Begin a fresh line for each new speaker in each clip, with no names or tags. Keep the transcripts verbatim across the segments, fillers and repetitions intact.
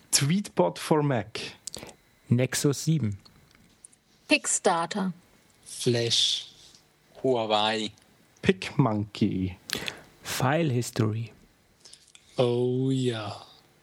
Tweetbot for Mac.
Nexus sieben.
Kickstarter.
Flash. Huawei.
PicMonkey.
File History.
Oh ja.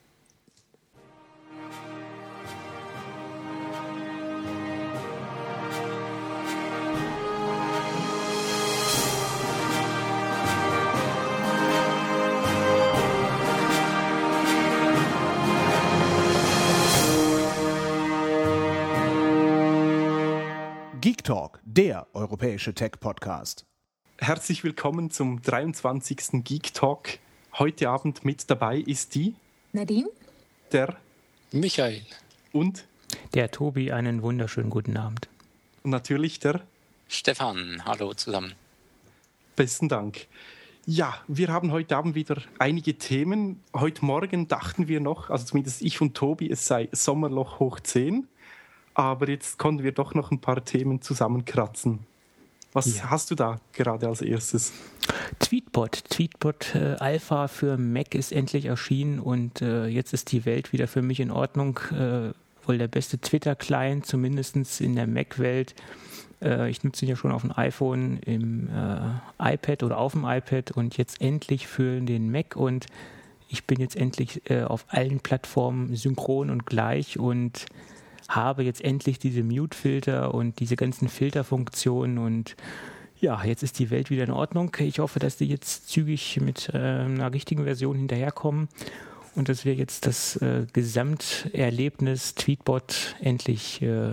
Geek Talk, der europäische Tech-Podcast.
Herzlich willkommen zum dreiundzwanzigsten Geek Talk. Heute Abend mit dabei ist die
Nadine,
der
Michael
und
Der Tobi, einen wunderschönen guten Abend.
natürlich der
Stefan. Hallo zusammen.
Besten Dank. Ja, wir haben heute Abend wieder einige Themen. Heute Morgen dachten wir noch, also zumindest ich und Tobi, es sei Sommerloch hoch zehn. Aber jetzt konnten wir doch noch ein paar Themen zusammenkratzen. Was
Ja.
hast du da gerade als erstes?
Tweetbot. Tweetbot äh, Alpha für Mac ist endlich erschienen und äh, jetzt ist die Welt wieder für mich in Ordnung. Äh, wohl der beste Twitter-Client, zumindest in der Mac-Welt. Äh, ich nutze ihn ja schon auf dem iPhone, im äh, iPad oder auf dem iPad und jetzt endlich für den Mac. Und ich bin jetzt endlich äh, auf allen Plattformen synchron und gleich und habe jetzt endlich diese Mute-Filter und diese ganzen Filterfunktionen und ja, jetzt ist die Welt wieder in Ordnung. Ich hoffe, dass die jetzt zügig mit äh, einer richtigen Version hinterherkommen und dass wir jetzt das äh, Gesamterlebnis Tweetbot endlich, äh,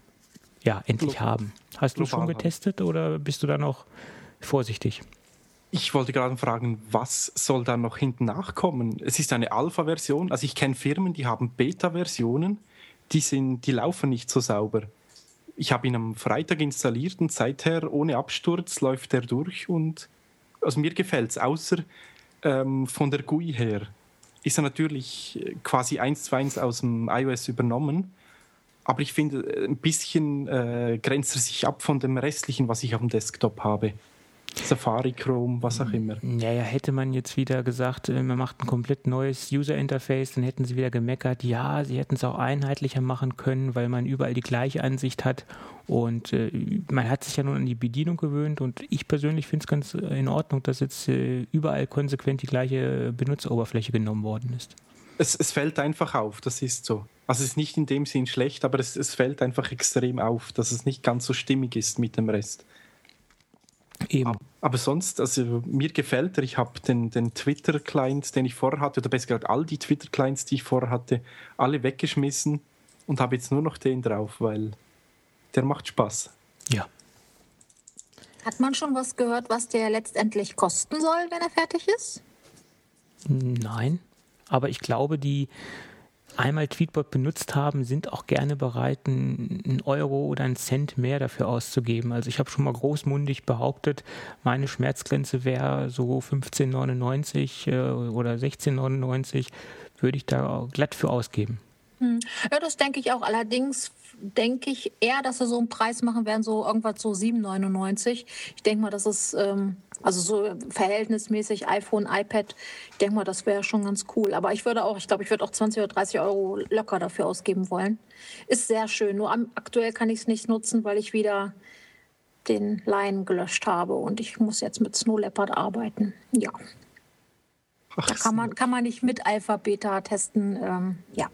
ja, endlich
Global.
haben. Hast du
Global
schon
haben.
getestet oder bist du da noch vorsichtig?
Ich wollte gerade fragen, was soll da noch hinten nachkommen? Es ist eine Alpha-Version. Also ich kenne Firmen, die haben Beta-Versionen. Die, sind, die laufen nicht so sauber. Ich habe ihn am Freitag installiert und seither ohne Absturz läuft er durch und also mir gefällt es, außer ähm, von der G U I her ist er natürlich quasi eins zu eins aus dem iOS übernommen, aber ich finde, ein bisschen äh, grenzt er sich ab von dem restlichen, was ich auf dem Desktop habe. Safari, Chrome, was auch immer.
Naja, hätte man jetzt wieder gesagt, äh, man macht ein komplett neues User-Interface, dann hätten sie wieder gemeckert, ja, sie hätten es auch einheitlicher machen können, weil man überall die gleiche Ansicht hat und äh, man hat sich ja nun an die Bedienung gewöhnt und ich persönlich finde es ganz äh, in Ordnung, dass jetzt äh, überall konsequent die gleiche Benutzeroberfläche genommen worden ist.
Es, es fällt einfach auf, das ist so. Also es ist nicht in dem Sinn schlecht, aber es, es fällt einfach extrem auf, dass es nicht ganz so stimmig ist mit dem Rest.
Eben.
Aber sonst, also mir gefällt er. Ich habe den, den Twitter-Client, den ich vorher hatte, oder besser gesagt all die Twitter-Clients, die ich vorher hatte, alle weggeschmissen und habe jetzt nur noch den drauf, weil der macht Spaß.
Ja.
hat man schon was gehört, was der letztendlich kosten soll, wenn er fertig ist?
Nein, aber ich glaube, die einmal Tweetbot benutzt haben, sind auch gerne bereit, einen Euro oder einen Cent mehr dafür auszugeben. Also ich habe schon mal großmundig behauptet, meine Schmerzgrenze wäre so fünfzehn neunundneunzig äh, oder sechzehn neunundneunzig, würde ich da glatt für ausgeben.
Hm. Ja, das denke ich auch. Allerdings denke ich eher, dass sie so einen Preis machen werden, so irgendwas so sieben neunundneunzig. Ich denke mal, das ist ähm, also so verhältnismäßig iPhone, iPad. Ich denke mal, das wäre schon ganz cool. Aber ich würde auch, ich glaube, ich würde auch zwanzig oder dreißig Euro locker dafür ausgeben wollen. Ist sehr schön. Nur am, aktuell kann ich es nicht nutzen, weil ich wieder den Lion gelöscht habe und ich muss jetzt mit Snow Leopard arbeiten. Ja,
Ach,
da kann man, kann man nicht mit Alpha, Beta testen. Ähm, ja.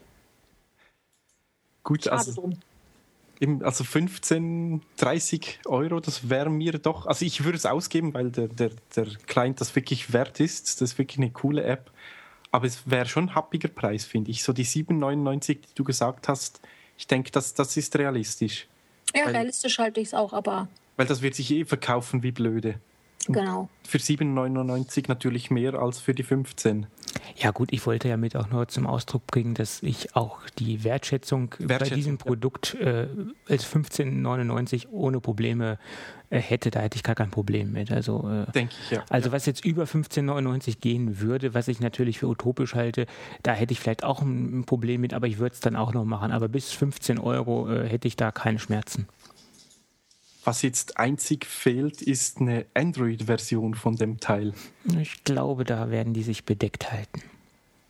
gut,
Schade
also,
drum.
eben, also fünfzehn, dreißig Euro, das wäre mir doch, also ich würde es ausgeben, weil der, der, der Client das wirklich wert ist. Das ist wirklich eine coole App. Aber es wäre schon ein happiger Preis, finde ich. So die sieben neunundneunzig, die du gesagt hast, ich denke, das, das ist realistisch.
Ja,
weil-
realistisch halte ich es auch, aber
Weil das wird sich eh verkaufen wie blöde.
genau.
Für sieben neunundneunzig natürlich mehr als für die fünfzehn.
Ja gut, ich wollte ja mit auch nur zum Ausdruck bringen, dass ich auch die Wertschätzung, bei
Wertschätzung,
diesem
ja.
Produkt äh, als fünfzehn neunundneunzig ohne Probleme äh, hätte. Da hätte ich gar kein Problem mit. Also, äh,
Denke ich, ja.
also was jetzt über fünfzehn neunundneunzig gehen würde, was ich natürlich für utopisch halte, da hätte ich vielleicht auch ein, ein Problem mit, aber ich würde es dann auch noch machen. Aber bis fünfzehn Euro äh, hätte ich da keine Schmerzen.
Was jetzt einzig fehlt, ist eine Android-Version von dem Teil.
Ich glaube, da werden die sich bedeckt halten.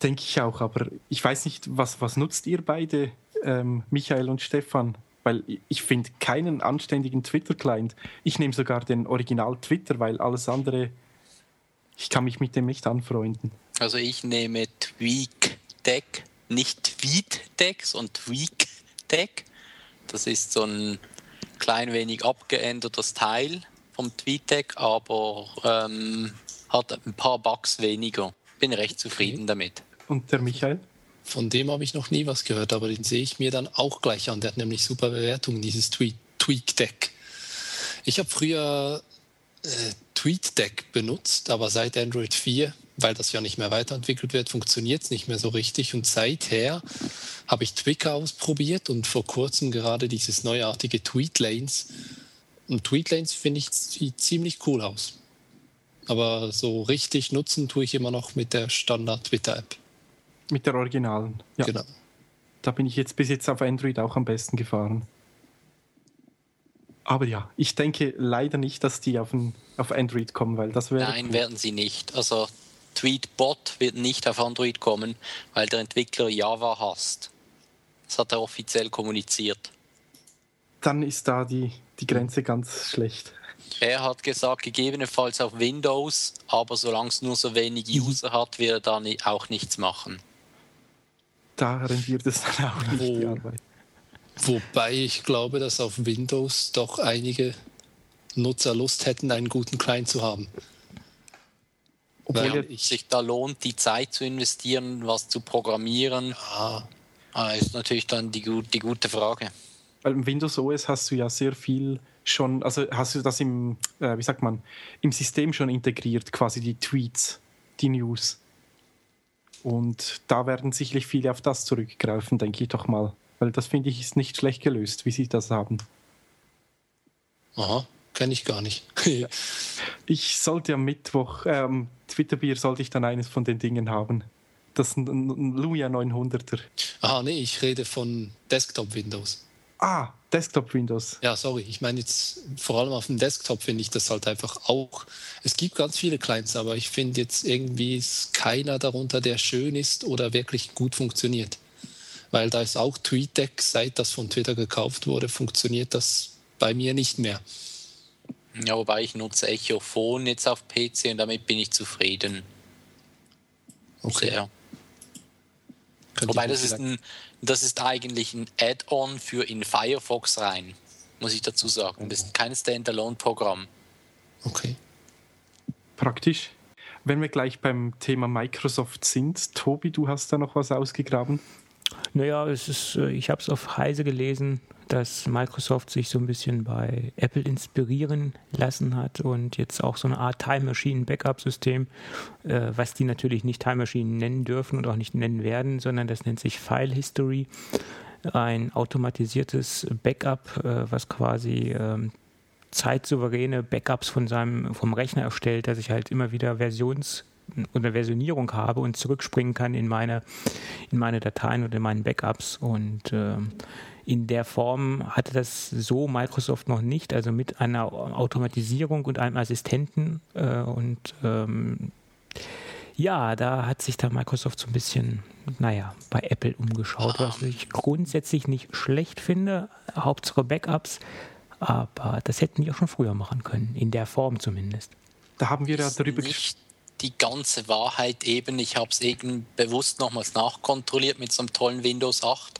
Denke ich auch, aber ich weiß nicht, was, was nutzt ihr beide, ähm, Michael und Stefan? Weil ich finde keinen anständigen Twitter-Client. Ich nehme sogar den Original Twitter, weil alles andere, ich kann mich mit dem nicht anfreunden.
Also ich nehme TweetDeck, nicht TweetDeck, sondern TweetDeck. Das ist so ein klein wenig abgeändertes Teil vom TweetDeck, aber ähm, hat ein paar Bugs weniger. Bin recht zufrieden okay. damit.
Und der Michael?
Von dem habe ich noch nie was gehört, aber den sehe ich mir dann auch gleich an. Der hat nämlich super Bewertungen, dieses Tweet, TweetDeck. Ich habe früher äh, TweetDeck benutzt, aber seit Android vier, weil das ja nicht mehr weiterentwickelt wird, funktioniert es nicht mehr so richtig. Und seither habe ich Twicker ausprobiert und vor kurzem gerade dieses neuartige Tweetlanes. Und Tweetlanes finde ich sieht ziemlich cool aus. Aber so richtig nutzen tue ich immer noch mit der Standard-Twitter-App.
Mit der Originalen, ja.
Genau.
Da bin ich jetzt bis jetzt auf Android auch am besten gefahren. Aber ja, ich denke leider nicht, dass die auf, ein, auf Android kommen, weil das wäre...
Nein, cool. Werden sie nicht. Also Tweetbot wird nicht auf Android kommen, weil der Entwickler Java hasst. Das hat er offiziell kommuniziert.
Dann ist da die, die Grenze ganz schlecht.
Er hat gesagt, gegebenenfalls auf Windows, aber solange es nur so wenig User hat, wird er da auch nichts machen.
Da rendiert es dann auch nicht
Wo,
die Arbeit.
Wobei ich glaube, dass auf Windows doch einige Nutzer Lust hätten, einen guten Client zu haben.
Obwohl es sich da lohnt, die Zeit zu investieren, was zu programmieren,
ah.
ist natürlich dann die, die gute Frage.
Weil im Windows O S hast du ja sehr viel schon, also hast du das im, äh, wie sagt man, im System schon integriert, quasi die Tweets, die News. Und da werden sicherlich viele auf das zurückgreifen, denke ich doch mal. Weil das, finde ich, ist nicht schlecht gelöst, wie sie das haben.
Aha, kenne ich gar nicht.
Ja. Ich sollte am Mittwoch, ähm, Twitterbier sollte ich dann eines von den Dingen haben. Das ist ein, ein Lumia neunhunderter.
Ah, nee, ich rede von Desktop-Windows.
Ah, Desktop-Windows.
Ja, sorry, ich meine jetzt vor allem auf dem Desktop finde ich das halt einfach auch. Es gibt ganz viele Clients, aber ich finde jetzt irgendwie ist keiner darunter, der schön ist oder wirklich gut funktioniert. Weil da ist auch TweetDeck, seit das von Twitter gekauft wurde, funktioniert das bei mir nicht mehr.
Ja, wobei ich nutze Echophon jetzt auf P C und damit bin ich zufrieden.
Okay.
Sehr. Wobei das ist, ein, das ist eigentlich ein Add-on für in Firefox rein, muss ich dazu sagen. Das ist kein Standalone-Programm.
Okay.
Praktisch. Wenn wir gleich beim Thema Microsoft sind, Tobi, du hast da noch was ausgegraben?
Naja, es ist, ich habe es auf Heise gelesen, dass Microsoft sich so ein bisschen bei Apple inspirieren lassen hat und jetzt auch so eine Art Time Machine Backup-System, äh, was die natürlich nicht Time Machine nennen dürfen und auch nicht nennen werden, sondern das nennt sich File History, ein automatisiertes Backup, äh, was quasi ähm, zeitsouveräne Backups von seinem vom Rechner erstellt, dass ich halt immer wieder Versions oder Versionierung habe und zurückspringen kann in meine, in meine Dateien oder in meinen Backups. Und äh, in der Form hatte das so Microsoft noch nicht, also mit einer Automatisierung und einem Assistenten. Äh, und ähm, ja, da hat sich da Microsoft so ein bisschen, naja, bei Apple umgeschaut, was ich grundsätzlich nicht schlecht finde. Hauptsache Backups, aber das hätten die auch schon früher machen können, in der Form zumindest.
Da haben wir ja darüber gesprochen.
Die ganze Wahrheit eben, ich habe es eben bewusst nochmals nachkontrolliert mit so einem tollen Windows acht,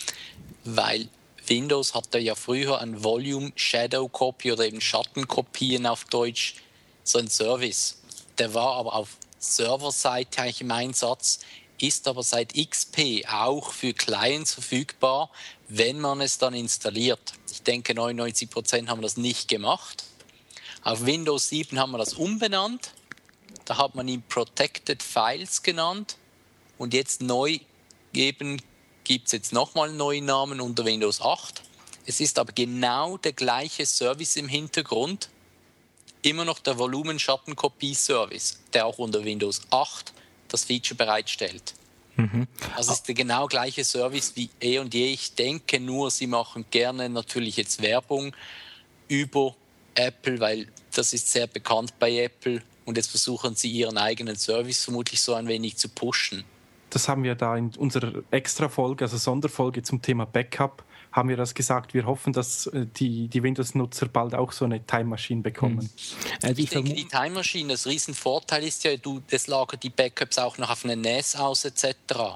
weil Windows hatte ja früher ein Volume Shadow Copy oder eben Schattenkopien auf Deutsch, so ein Service. Der war aber auf Serverseite eigentlich im Einsatz, ist aber seit X P auch für Clients verfügbar, wenn man es dann installiert. Ich denke, neunundneunzig Prozent haben das nicht gemacht. Auf Windows sieben haben wir das umbenannt. Da hat man ihn Protected Files genannt und jetzt neu geben gibt es jetzt nochmal einen neuen Namen unter Windows acht. Es ist aber genau der gleiche Service im Hintergrund, immer noch der Volumen-Schattenkopie-Service, der auch unter Windows acht das Feature bereitstellt. Mhm. Also es ist der genau gleiche Service wie eh und je. Ich denke nur, sie machen gerne natürlich jetzt Werbung über Apple, weil das ist sehr bekannt bei Apple. Und jetzt versuchen sie ihren eigenen Service vermutlich so ein wenig zu pushen.
das haben wir da in unserer Extra-Folge, also Sonderfolge zum Thema Backup, haben wir das gesagt. Wir hoffen, dass die, die Windows-Nutzer bald auch so eine Time Machine bekommen.
Also ich, ich denke, die Time Machine, das Riesenvorteil ist ja, du, das lagert die Backups auch noch auf eine N A S aus et cetera.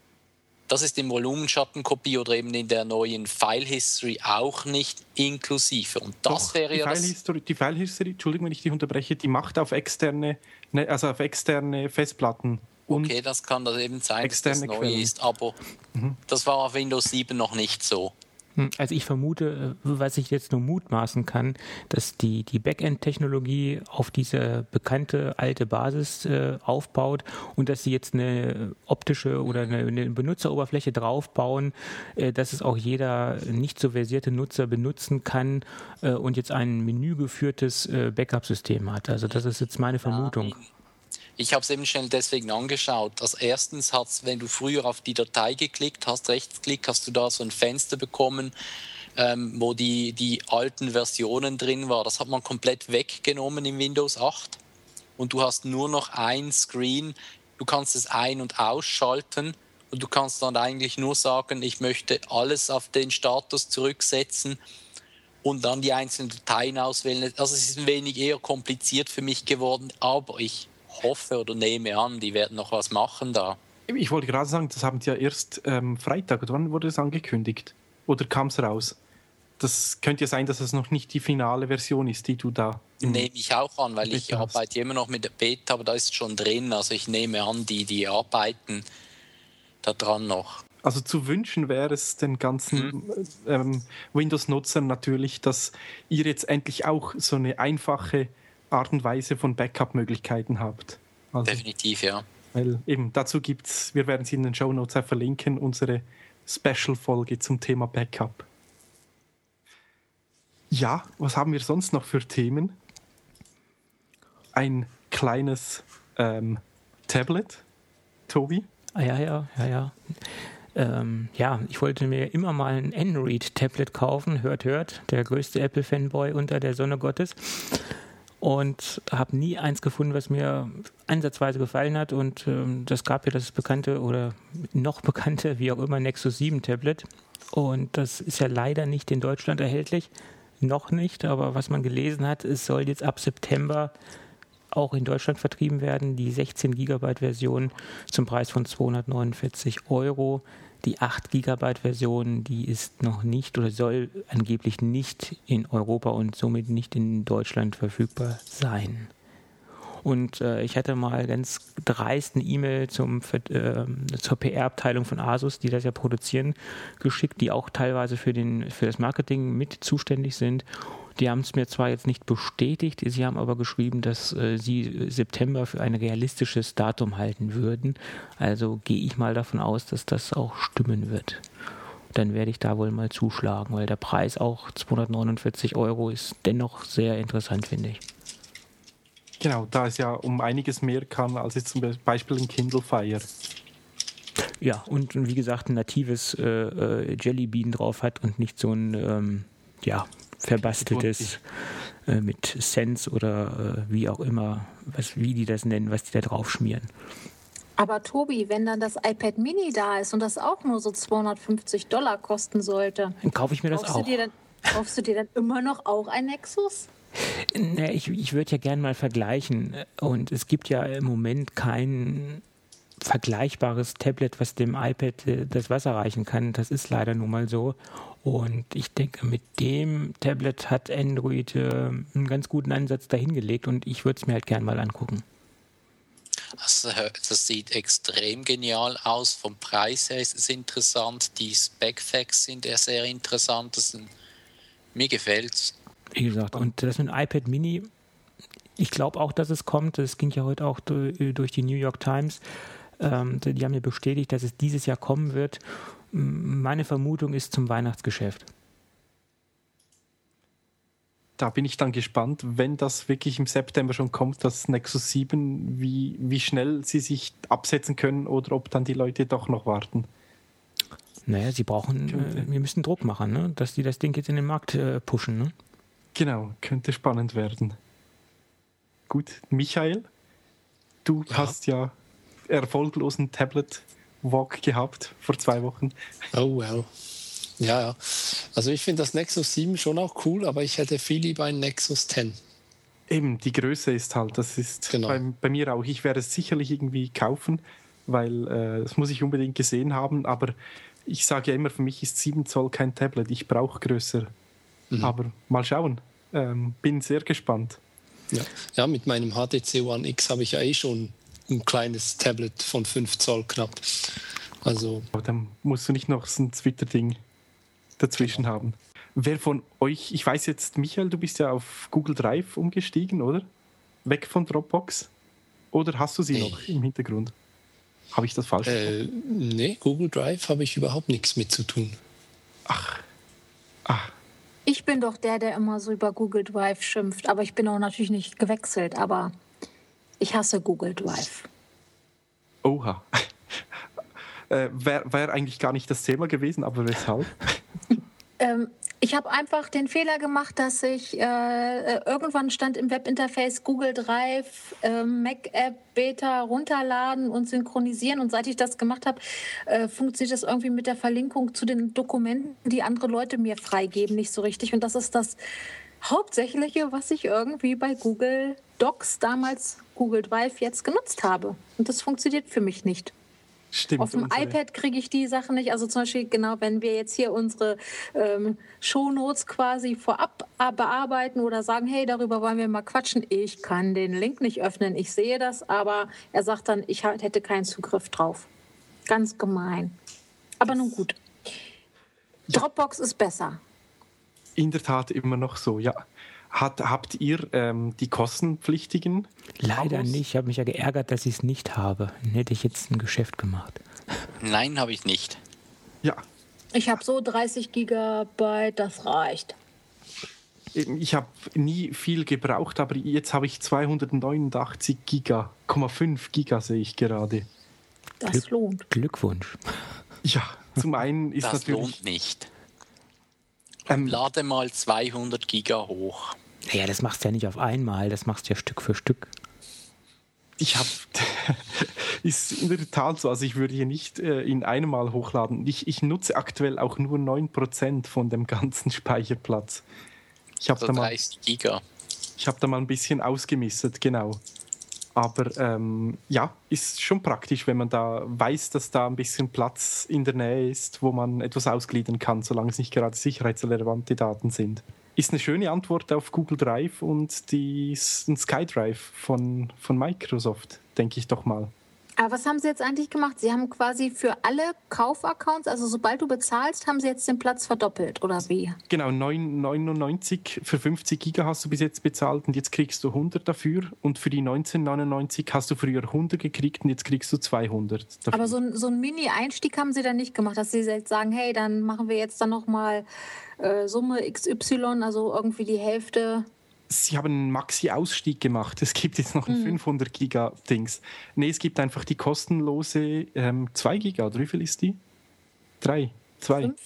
Das ist im Volumenschattenkopie oder eben in der neuen File History auch nicht inklusive. Und das
Doch,
wäre
die
ja
File
das...
History, die File History, Entschuldigung, wenn ich dich unterbreche, die macht auf externe, also auf externe Festplatten. Und
okay, das kann das eben sein, dass das neu
Quellen.
ist, aber mhm. das war auf Windows sieben noch nicht so.
Also ich vermute, was ich jetzt nur mutmaßen kann, dass die, die Backend-Technologie auf diese bekannte alte Basis äh, aufbaut und dass sie jetzt eine optische oder eine, eine Benutzeroberfläche draufbauen, äh, dass es auch jeder nicht so versierte Nutzer benutzen kann äh, und jetzt ein menügeführtes äh, Backup-System hat. Also das ist jetzt meine Vermutung.
Ja, ich habe es eben schnell deswegen angeschaut. Also erstens hat's, wenn du früher auf die Datei geklickt hast, Rechtsklick, hast du da so ein Fenster bekommen, ähm, wo die, die alten Versionen drin waren. Das hat man komplett weggenommen in Windows acht. Und du hast nur noch ein Screen. Du kannst es ein- und ausschalten. Und du kannst dann eigentlich nur sagen, ich möchte alles auf den Status zurücksetzen und dann die einzelnen Dateien auswählen. Also es ist ein wenig eher kompliziert für mich geworden, aber ich hoffe oder nehme an, die werden noch was machen da.
Ich wollte gerade sagen, das haben die ja erst ähm, Freitag, oder wann wurde das angekündigt? Oder kam es raus? Das könnte ja sein, dass es noch nicht die finale Version ist, die du da...
Nehme ich auch an, weil ich
hast.
arbeite immer noch mit der Beta, aber da ist schon drin. Also ich nehme an, die, die arbeiten da dran noch.
Also zu wünschen wäre es den ganzen mhm. ähm, Windows-Nutzern natürlich, dass ihr jetzt endlich auch so eine einfache Art und Weise von Backup-Möglichkeiten habt. Also,
definitiv, ja.
Weil eben dazu gibt's, wir werden sie in den Shownotes auch verlinken, unsere Special-Folge zum Thema Backup. Ja, was haben wir sonst noch für Themen? Ein kleines ähm, Tablet, Tobi?
Ah, ja, ja, ja, ja. Ähm, ja, ich wollte mir immer mal ein Android-Tablet kaufen, hört, hört, der größte Apple-Fanboy unter der Sonne Gottes. Und habe nie eins gefunden, was mir ansatzweise gefallen hat. Und ähm, das gab ja das bekannte oder noch bekannte, wie auch immer, Nexus sieben Tablet. Und das ist ja leider nicht in Deutschland erhältlich. Noch nicht, aber was man gelesen hat, es soll jetzt ab September auch in Deutschland vertrieben werden. Die sechzehn Gigabyte Version zum Preis von zweihundertneunundvierzig Euro. Die acht Gigabyte Version, die ist noch nicht oder soll angeblich nicht in Europa und somit nicht in Deutschland verfügbar sein. Und äh, ich hatte mal ganz dreist eine E-Mail zum, äh, zur P R-Abteilung von Asus, die das ja produzieren, geschickt, die auch teilweise für, den, für das Marketing mit zuständig sind. Die haben es mir zwar jetzt nicht bestätigt, sie haben aber geschrieben, dass äh, sie September für ein realistisches Datum halten würden. Also gehe ich mal davon aus, dass das auch stimmen wird. Dann werde ich da wohl mal zuschlagen, weil der Preis auch zweihundertneunundvierzig Euro ist dennoch sehr interessant, finde ich.
Genau, da es ja um einiges mehr kann, als jetzt zum Beispiel ein Kindle Fire.
Ja, und wie gesagt, ein natives äh, äh, Jelly Bean drauf hat und nicht so ein, ähm, ja, verbasteltes äh, mit Sense oder äh, wie auch immer, was, wie die das nennen, was die da drauf schmieren.
Aber Tobi, wenn dann das iPad Mini da ist und das auch nur so zweihundertfünfzig Dollar kosten sollte,
dann kaufe ich mir das
kaufst
auch.
Du dir dann, kaufst du dir dann immer noch auch ein Nexus?
Na, ich ich würde ja gerne mal vergleichen und es gibt ja im Moment kein vergleichbares Tablet, was dem iPad äh, das Wasser reichen kann. Das ist leider nun mal so. Und ich denke, mit dem Tablet hat Android äh, einen ganz guten Ansatz dahingelegt und ich würde es mir halt gern mal angucken.
Also, das sieht extrem genial aus. Vom Preis her ist es interessant. Die Spec-Facts sind ja sehr interessant. Das sind, mir gefällt es.
Wie gesagt, und das mit dem iPad Mini, ich glaube auch, dass es kommt. Das ging ja heute auch durch die New York Times. Ähm, die haben ja bestätigt, dass es dieses Jahr kommen wird. Meine Vermutung ist zum Weihnachtsgeschäft.
Da bin ich dann gespannt, wenn das wirklich im September schon kommt, das Nexus sieben, wie, wie schnell sie sich absetzen können oder ob dann die Leute doch noch warten.
Naja, sie brauchen, äh, wir müssen Druck machen, ne? Dass die das Ding jetzt in den Markt äh, pushen. Ne?
Genau, könnte spannend werden. Gut, Michael, du ja. hast ja erfolglosen Tablet Walk gehabt vor zwei Wochen.
Oh, well. Ja, ja. Also ich finde das Nexus sieben schon auch cool, aber ich hätte viel lieber ein Nexus zehn.
Eben, die Größe ist halt, das ist
Genau.
bei, bei mir auch. Ich werde es sicherlich irgendwie kaufen, weil äh, das muss ich unbedingt gesehen haben, aber ich sage ja immer, für mich ist sieben Zoll kein Tablet, ich brauche größer. Mhm. Aber mal schauen, ähm, bin sehr gespannt.
Ja. ja, mit meinem H T C One X habe ich ja eh schon ein kleines Tablet von fünf Zoll knapp. Also
Aber dann musst du nicht noch so ein Twitter-Ding dazwischen genau. haben. Wer von euch, ich weiß jetzt, Michael, du bist ja auf Google Drive umgestiegen, oder? Weg von Dropbox? Oder hast du sie
nee.
noch im Hintergrund? Habe ich das falsch
äh, Nee, Google Drive habe ich überhaupt nichts mit zu tun.
Ach. Ach.
Ich bin doch der, der immer so über Google Drive schimpft. Aber ich bin auch natürlich nicht gewechselt. Aber ich hasse Google Drive.
Oha. äh, Wäre wär eigentlich gar nicht das Thema gewesen, aber weshalb?
ähm, ich habe einfach den Fehler gemacht, dass ich äh, irgendwann stand im Webinterface Google Drive, äh, Mac-App, Beta runterladen und synchronisieren. Und seit ich das gemacht habe, äh, funktioniert das irgendwie mit der Verlinkung zu den Dokumenten, die andere Leute mir freigeben, nicht so richtig. Und das ist das Hauptsächliche, was ich irgendwie bei Google Docs, damals Google Drive, jetzt genutzt habe. Und das funktioniert für mich nicht.
Stimmt,
auf dem unsere. iPad kriege ich die Sachen nicht. Also zum Beispiel, genau, wenn wir jetzt hier unsere ähm, Shownotes quasi vorab bearbeiten oder sagen, hey, darüber wollen wir mal quatschen. Ich kann den Link nicht öffnen. Ich sehe das, aber er sagt dann, ich hätte keinen Zugriff drauf. Ganz gemein. Aber nun gut. Ja. Dropbox ist besser.
In der Tat immer noch so, ja. Hat, habt ihr ähm, die kostenpflichtigen?
Leider
Abos?
nicht. Ich habe mich ja geärgert, dass ich es nicht habe. Dann hätte ich jetzt ein Geschäft gemacht.
Nein, habe ich nicht.
Ja.
Ich habe so dreißig Gigabyte, das reicht.
Ich habe nie viel gebraucht, aber jetzt habe ich zweihundertneunundachtzig Giga, Komma fünf Giga sehe ich gerade.
Das
Glück,
lohnt.
Glückwunsch.
Ja, zum einen ist
das
natürlich...
Das lohnt nicht.
Ähm,
Lade mal zweihundert Giga hoch.
Naja, das machst du ja nicht auf einmal, das machst du ja Stück für Stück.
Ich habe, ist in der Tat so, also ich würde hier nicht äh, in einem Mal hochladen. Ich, ich nutze aktuell auch nur neun Prozent von dem ganzen Speicherplatz. Ich habe
also
da,
dreißig Giga.
Ich hab da mal ein bisschen ausgemistet, genau. Aber ähm, ja, ist schon praktisch, wenn man da weiß, dass da ein bisschen Platz in der Nähe ist, wo man etwas ausgliedern kann, solange es nicht gerade sicherheitsrelevante Daten sind. Ist eine schöne Antwort auf Google Drive und die SkyDrive von, von Microsoft, denke ich doch mal.
Aber was haben Sie jetzt eigentlich gemacht? Sie haben quasi für alle Kaufaccounts, also sobald du bezahlst, haben Sie jetzt den Platz verdoppelt, oder wie?
Genau, neun neunundneunzig für fünfzig Giga hast du bis jetzt bezahlt und jetzt kriegst du hundert dafür. Und für die neunzehn neunundneunzig hast du früher hundert gekriegt und jetzt kriegst du zweihundert dafür.
Aber so ein, so ein Mini-Einstieg haben Sie dann nicht gemacht, dass Sie jetzt sagen, hey, dann machen wir jetzt dann nochmal äh, Summe X Y, also irgendwie die Hälfte...
Sie haben einen Maxi-Ausstieg gemacht. Es gibt jetzt noch ein mhm. fünfhundert Giga-Dings. Nee, es gibt einfach die kostenlose ähm, zwei Giga. Oder wie viel ist die? Drei. Zwei.
Fünf?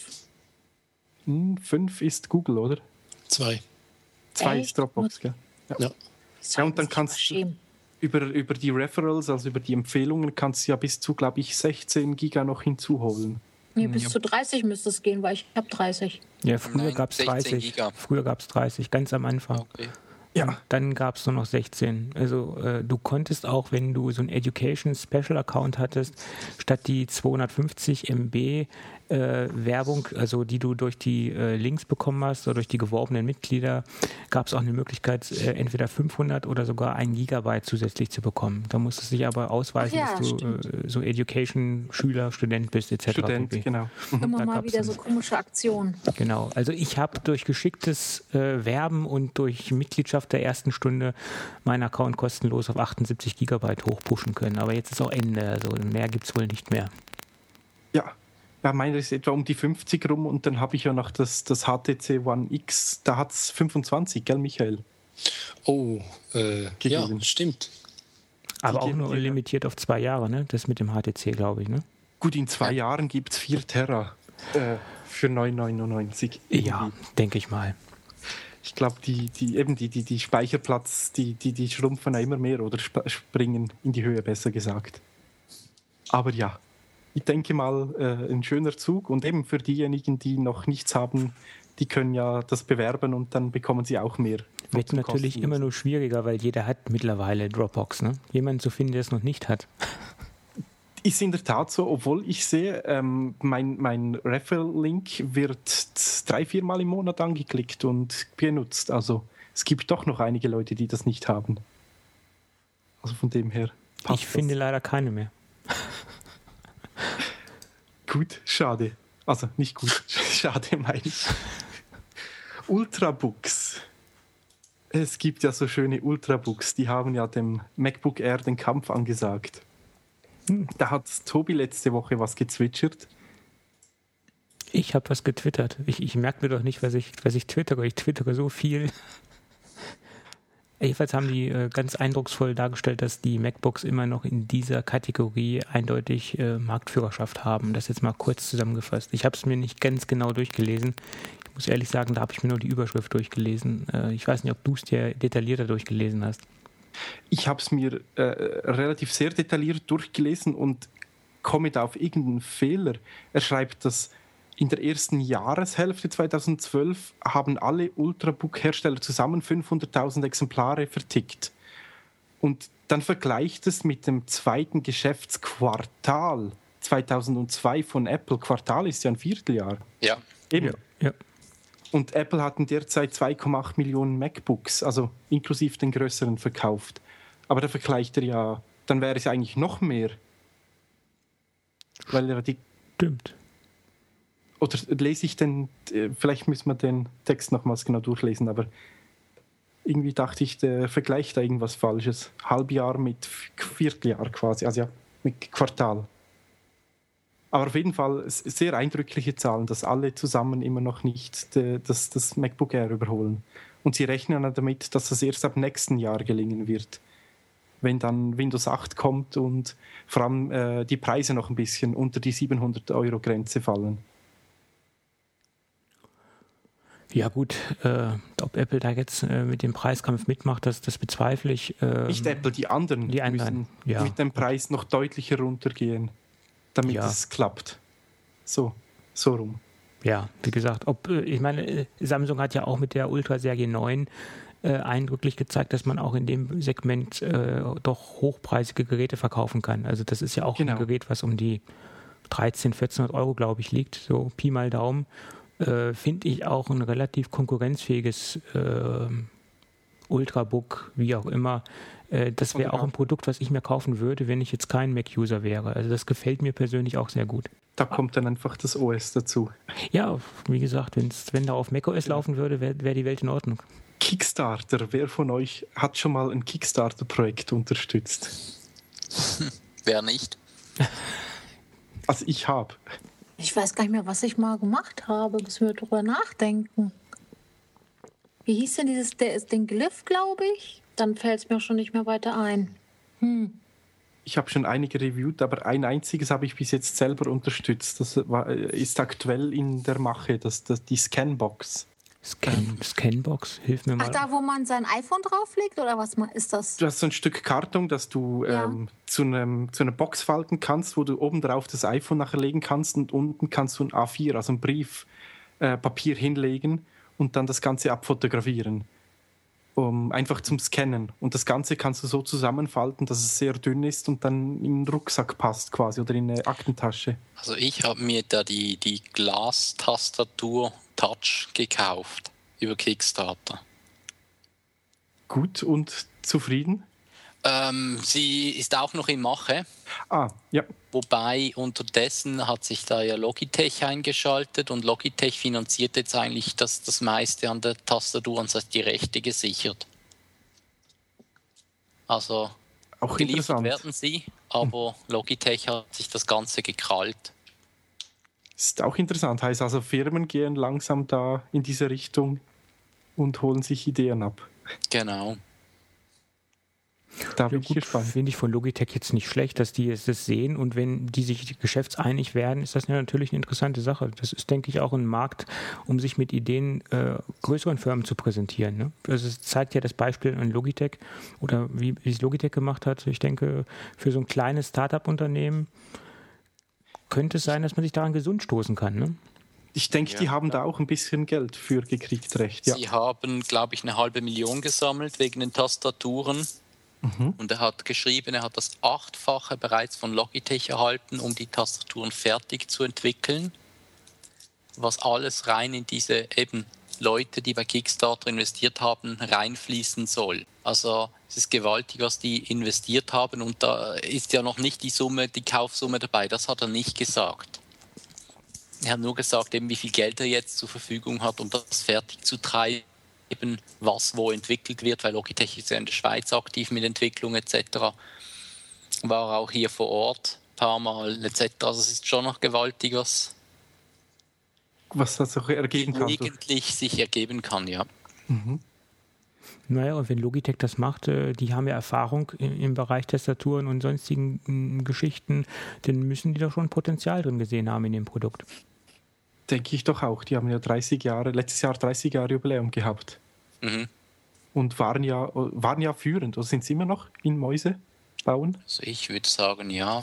Hm, fünf ist Google, oder?
Zwei.
Zwei
Echt?
ist Dropbox, gell? Ja.
Ja.
Ja, und dann kannst du über, über die Referrals, also über die Empfehlungen, kannst du ja bis zu, glaube ich, sechzehn Giga noch hinzuholen.
Nee, bis ja. zu dreißig müsste es gehen, weil ich habe dreißig.
Ja, früher gab es dreißig. Giga. Früher gab es dreißig, ganz am Anfang.
Okay.
Ja. Dann gab es nur noch sechzehn. Also äh, du konntest auch, wenn du so einen Education Special Account hattest, statt die zweihundertfünfzig Megabyte äh, Werbung, also die du durch die äh, Links bekommen hast oder durch die geworbenen Mitglieder, gab es auch eine Möglichkeit, äh, entweder fünfhundert oder sogar ein Gigabyte zusätzlich zu bekommen. Da musstest du dich aber ausweisen, ja, dass du äh, so Education-Schüler, Student bist et cetera.
Student,
pp.
Genau.
Immer mal wieder so komische Aktionen.
Genau. Also ich habe durch geschicktes äh, Werben und durch Mitgliedschaft der ersten Stunde meinen Account kostenlos auf achtundsiebzig Gigabyte hochpushen können. Aber jetzt ist auch Ende. Also mehr gibt es wohl nicht mehr.
Ja. Ja, meine ist etwa um die fünfzig rum und dann habe ich ja noch das, das H T C One X, da hat es fünfundzwanzig, gell, Michael?
Oh, äh, ja, stimmt.
Aber auch nur limitiert auf zwei Jahre, ne? Das mit dem H T C, glaube ich, ne?
Gut, in zwei ja. Jahren gibt es vier Terra äh, für neun neunundneunzig.
Ja, denke ich mal.
Ich glaube, die, die, eben die, die, die Speicherplatz, die, die, die schrumpfen ja immer mehr oder sp- springen in die Höhe, besser gesagt. Aber ja. ich denke mal, äh, ein schöner Zug. Und eben für diejenigen, die noch nichts haben, die können ja das bewerben und dann bekommen sie auch mehr.
Wird natürlich
kostenlos.
immer nur schwieriger, weil jeder hat mittlerweile Dropbox. Ne? Jemanden zu finden, der es noch nicht hat.
Ist in der Tat so, obwohl ich sehe, ähm, mein, mein Referral-Link wird drei, viermal im Monat angeklickt und benutzt. Also es gibt doch noch einige Leute, die das nicht haben. Also von dem her passt
Ich
das.
finde leider keine mehr.
Gut, schade. Also nicht gut, schade meine ich. Ultrabooks. Es gibt ja so schöne Ultrabooks, die haben ja dem MacBook Air den Kampf angesagt. Hm. Da hat Tobi letzte Woche was gezwitschert.
Ich habe was getwittert. Ich, ich merke mir doch nicht, was ich, was ich twittere. Ich twittere so viel. Jedenfalls haben die äh, ganz eindrucksvoll dargestellt, dass die MacBooks immer noch in dieser Kategorie eindeutig äh, Marktführerschaft haben. Das jetzt mal kurz zusammengefasst. Ich habe es mir nicht ganz genau durchgelesen. Ich muss ehrlich sagen, da habe ich mir nur die Überschrift durchgelesen. Äh, ich weiß nicht, ob du es dir detaillierter durchgelesen hast.
Ich habe es mir äh, relativ sehr detailliert durchgelesen und komme da auf irgendeinen Fehler. Er schreibt, dass in der ersten Jahreshälfte zweitausendzwölf haben alle Ultrabook-Hersteller zusammen fünfhunderttausend Exemplare vertickt. Und dann vergleicht es mit dem zweiten Geschäftsquartal zweitausendzwei von Apple. Quartal ist ja ein Vierteljahr.
Ja.
Eben.
Ja, ja.
Und Apple hatten derzeit zwei Komma acht Millionen MacBooks, also inklusive den größeren, verkauft. Aber da vergleicht er ja, dann wäre es eigentlich noch mehr. Weil er die...
Stimmt.
Oder lese ich den, vielleicht müssen wir den Text nochmals genau durchlesen, aber irgendwie dachte ich, der vergleicht da irgendwas Falsches. Halbjahr mit Vierteljahr quasi, also ja, mit Quartal. Aber auf jeden Fall sehr eindrückliche Zahlen, dass alle zusammen immer noch nicht de, das, das MacBook Air überholen. Und sie rechnen damit, dass das erst ab nächsten Jahr gelingen wird, wenn dann Windows acht kommt und vor allem äh, die Preise noch ein bisschen unter die siebenhundert Euro Grenze fallen.
Ja gut, äh, ob Apple da jetzt äh, mit dem Preiskampf mitmacht, das, das bezweifle ich. Äh,
Nicht Apple, die anderen,
die anderen
müssen
ja.
mit dem Preis noch deutlich heruntergehen, damit
ja.
es klappt. So, so rum.
Ja, wie gesagt, ob äh, ich meine, Samsung hat ja auch mit der Ultra-Serie neun äh, eindrücklich gezeigt, dass man auch in dem Segment äh, doch hochpreisige Geräte verkaufen kann. Also das ist ja auch genau. ein Gerät, was um die dreizehn, vierzehnhundert Euro, glaube ich, liegt, so Pi mal Daumen. Äh, finde ich auch ein relativ konkurrenzfähiges äh, Ultrabook, wie auch immer. Äh, das wäre auch ein Produkt, was ich mir kaufen würde, wenn ich jetzt kein Mac-User wäre. Also das gefällt mir persönlich auch sehr gut.
Da kommt dann einfach das O S dazu.
Ja, wie gesagt, wenn's, wenn da auf macOS ja. laufen würde, wäre wär die Welt in Ordnung.
Kickstarter, wer von euch hat schon mal ein Kickstarter-Projekt unterstützt?
Wer nicht?
Also ich habe.
Ich weiß gar nicht mehr, was ich mal gemacht habe, bis wir darüber nachdenken. Wie hieß denn dieses, der ist den Glyph, glaube ich? Dann fällt es mir schon nicht mehr weiter ein. Hm.
Ich habe schon einige reviewt, aber ein einziges habe ich bis jetzt selber unterstützt. Das war, ist aktuell in der Mache, das, das, die Scanbox.
Scan, Scanbox, hilf mir mal.
Ach, da, wo man sein iPhone drauflegt, oder was ist das?
Du hast so ein Stück Karton, das du ja. ähm, zu, einem, zu einer Box falten kannst, wo du oben drauf das iPhone nachher legen kannst und unten kannst du ein A vier, also ein Briefpapier äh, hinlegen und dann das Ganze abfotografieren. Um, einfach zum Scannen. Und das Ganze kannst du so zusammenfalten, dass es sehr dünn ist und dann in den Rucksack passt quasi oder in eine Aktentasche.
Also ich habe mir da die, die Glas-Tastatur Touch gekauft über Kickstarter.
Gut und zufrieden?
Ähm, sie ist auch noch in Mache.
Ah, ja.
Wobei unterdessen hat sich da ja Logitech eingeschaltet und Logitech finanziert jetzt eigentlich das, das meiste an der Tastatur und das heißt die Rechte gesichert. Also
auch
geliefert werden sie, aber Logitech hat sich das Ganze gekrallt.
Ist auch interessant. Heißt also, Firmen gehen langsam da in diese Richtung und holen sich Ideen ab.
Genau.
Da bin
ja,
ich
gut,
gespannt.
Finde ich von Logitech jetzt nicht schlecht, dass die das sehen und wenn die sich geschäftseinig werden, ist das ja natürlich eine interessante Sache. Das ist, denke ich, auch ein Markt, um sich mit Ideen äh, größeren Firmen zu präsentieren. Ne? Also es zeigt ja das Beispiel an Logitech oder wie, wie es Logitech gemacht hat. Ich denke, für so ein kleines Start-up-Unternehmen könnte es sein, dass man sich daran gesund stoßen kann, ne?
Ich denke,
Ja,
die haben
klar.
da auch ein bisschen Geld für gekriegt, recht. Ja.
Sie haben, glaube ich, eine halbe Million gesammelt wegen den Tastaturen.
Mhm.
Und er hat geschrieben, er hat das Achtfache bereits von Logitech erhalten, um die Tastaturen fertig zu entwickeln. Was alles rein in diese eben Leute, die bei Kickstarter investiert haben, reinfließen soll. Also es ist gewaltig, was die investiert haben. Und da ist ja noch nicht die Summe, die Kaufsumme dabei. Das hat er nicht gesagt. Er hat nur gesagt, eben, wie viel Geld er jetzt zur Verfügung hat, um das fertig zu treiben, was wo entwickelt wird, weil Logitech ist ja in der Schweiz aktiv mit Entwicklung et cetera. War auch hier vor Ort ein paar Mal et cetera. Also es ist schon noch gewaltig, was
Was das auch ergeben kann.
eigentlich sich ergeben kann, ja.
Mhm.
Naja, und wenn Logitech das macht, äh, die haben ja Erfahrung im, im Bereich Tastaturen und sonstigen m, Geschichten, dann müssen die doch schon Potenzial drin gesehen haben in dem Produkt.
Denke ich doch auch. Die haben ja dreißig Jahre, letztes Jahr dreißig Jahre Jubiläum gehabt.
Mhm.
Und waren ja, waren ja führend. Oder sind sie immer noch in Mäuse bauen?
Also ich würde sagen, ja.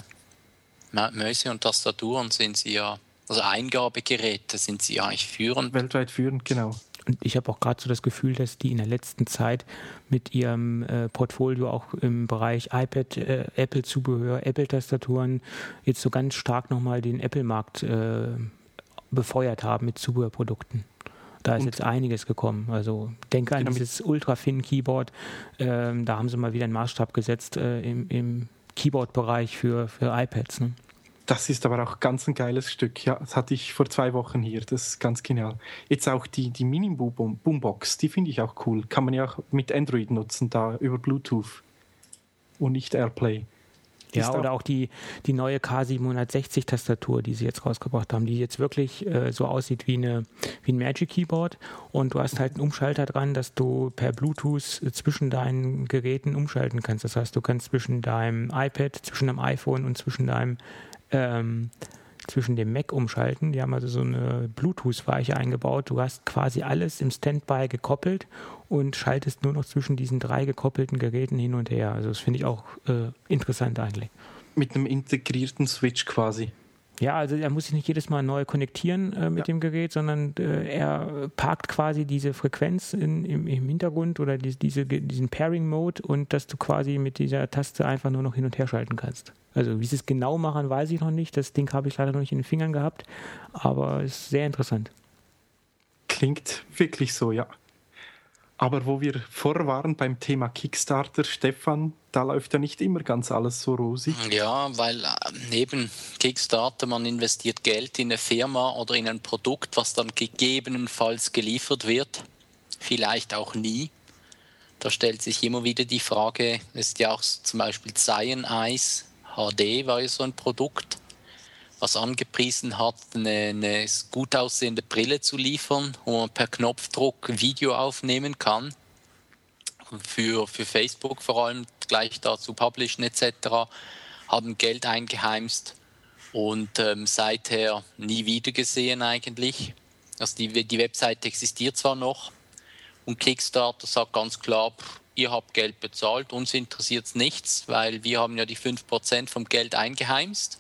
Mä- Mäuse und Tastaturen sind sie ja, also Eingabegeräte sind sie ja eigentlich führend.
Weltweit führend, genau.
Und ich habe auch gerade so das Gefühl, dass die in der letzten Zeit mit ihrem äh, Portfolio auch im Bereich iPad, äh, Apple-Zubehör, Apple-Tastaturen jetzt so ganz stark nochmal den Apple-Markt äh, befeuert haben mit Zubehörprodukten. Da ist
Und-
jetzt einiges gekommen. Also denke an
Genau, mit-
dieses Ultra-Thin-Keyboard. Ähm, da haben sie mal wieder einen Maßstab gesetzt äh, im, im Keyboard-Bereich für, für iPads. Ne?
Das ist aber auch ganz ein geiles Stück. Ja, das hatte ich vor zwei Wochen hier. Das ist ganz genial. Jetzt auch die, die Mini-Boombox, die finde ich auch cool. Kann man ja auch mit Android nutzen, da über Bluetooth und nicht AirPlay. Die
Ja,
ist
oder auch die, die neue K siebenhundertsechzig Tastatur, die sie jetzt rausgebracht haben, die jetzt wirklich äh, so aussieht wie, eine, wie ein Magic Keyboard und du hast halt einen Umschalter dran, dass du per Bluetooth äh, zwischen deinen Geräten umschalten kannst. Das heißt, du kannst zwischen deinem iPad, zwischen deinem iPhone und zwischen deinem ähm, zwischen dem Mac umschalten. Die haben also so eine Bluetooth-Weiche eingebaut. Du hast quasi alles im Standby gekoppelt und schaltest nur noch zwischen diesen drei gekoppelten Geräten hin und her. Also das finde ich auch äh, interessant eigentlich.
mit einem integrierten Switch quasi.
Ja, also er muss sich nicht jedes Mal neu konnektieren äh, mit
Ja.
dem Gerät, sondern äh, er parkt quasi diese Frequenz in, im, im Hintergrund oder die, diese, diesen Pairing-Mode und dass du quasi mit dieser Taste einfach nur noch hin und her schalten kannst. Also wie sie es genau machen, weiß ich noch nicht. Das Ding habe ich leider noch nicht in den Fingern gehabt, aber ist sehr interessant.
Klingt wirklich so, ja. Aber wo wir vor waren beim Thema Kickstarter, Stefan, da läuft ja nicht immer ganz alles so rosig.
Ja, weil äh, neben Kickstarter, man investiert Geld in eine Firma oder in ein Produkt, was dann gegebenenfalls geliefert wird, vielleicht auch nie. Da stellt sich immer wieder die Frage, es ist ja auch zum Beispiel Cyan Eyes H D war ja so ein Produkt, was angepriesen hat, eine, eine gut aussehende Brille zu liefern, wo man per Knopfdruck Video aufnehmen kann. Für, für Facebook vor allem, gleich dazu publishen et cetera, haben Geld eingeheimst und ähm, seither nie wieder gesehen eigentlich. Also die, die Webseite existiert zwar noch und Kickstarter sagt ganz klar, pff, ihr habt Geld bezahlt, uns interessiert es nichts, weil wir haben ja die fünf Prozent vom Geld eingeheimst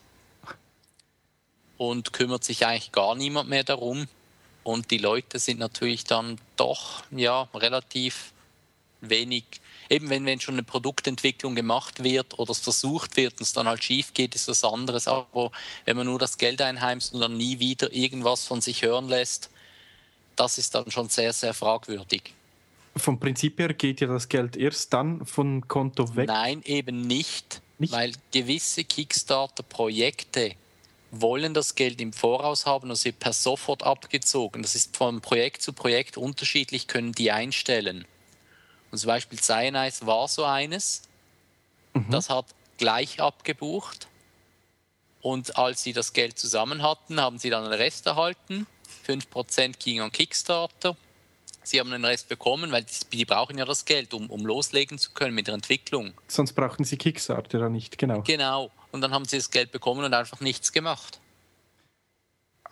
und kümmert sich eigentlich gar niemand mehr darum. Und die Leute sind natürlich dann doch ja relativ wenig, eben wenn, wenn schon eine Produktentwicklung gemacht wird oder es versucht wird und es dann halt schief geht, ist das anderes. Aber wenn man nur das Geld einheimst und dann nie wieder irgendwas von sich hören lässt, das ist dann schon sehr, sehr fragwürdig.
Vom Prinzip her geht ja das Geld erst dann von Konto weg.
Nein, eben nicht,
Nicht?
weil gewisse Kickstarter-Projekte wollen das Geld im Voraus haben und es wird per sofort abgezogen. Das ist von Projekt zu Projekt unterschiedlich, können die einstellen. Und zum Beispiel Cyan Eyes war so eines,
Mhm.
das hat gleich abgebucht. Und als sie das Geld zusammen hatten, haben sie dann den Rest erhalten. fünf Prozent ging an Kickstarter. Sie haben den Rest bekommen, weil die, die brauchen ja das Geld, um, um loslegen zu können mit der Entwicklung.
Sonst brauchen sie Kickstarter ja nicht, genau.
Genau. Und dann haben sie das Geld bekommen und einfach nichts gemacht.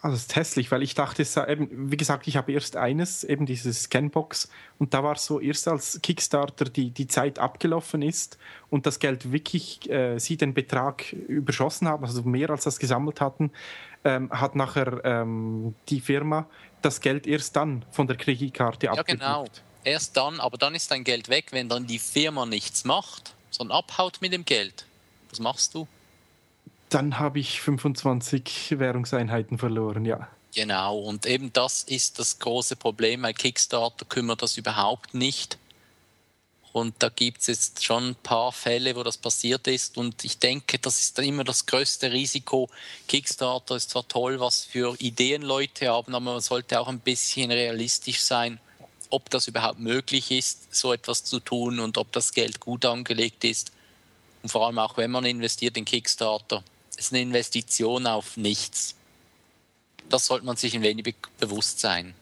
Also das ist hässlich, weil ich dachte, es sei eben, wie gesagt, ich habe erst eines, eben diese Scanbox, und da war es so, erst als Kickstarter die, die Zeit abgelaufen ist und das Geld wirklich, äh, sie den Betrag überschossen haben, also mehr als das gesammelt hatten, ähm, hat nachher ähm, die Firma das Geld erst dann von der Kreditkarte
ja,
abgebucht.
Ja, genau. Erst dann, aber dann ist dein Geld weg, wenn dann die Firma nichts macht, sondern abhaut mit dem Geld. Was machst du?
Dann habe ich fünfundzwanzig Währungseinheiten verloren, ja.
Genau, und eben das ist das große Problem. Bei Kickstarter kümmert das überhaupt nicht. Und da gibt es jetzt schon ein paar Fälle, wo das passiert ist. Und ich denke, das ist dann immer das größte Risiko. Kickstarter ist zwar toll, was für Ideen Leute haben, aber man sollte auch ein bisschen realistisch sein, ob das überhaupt möglich ist, so etwas zu tun und ob das Geld gut angelegt ist. Und vor allem auch, wenn man investiert in Kickstarter, ist eine Investition auf nichts. Das sollte man sich ein wenig be- bewusst sein.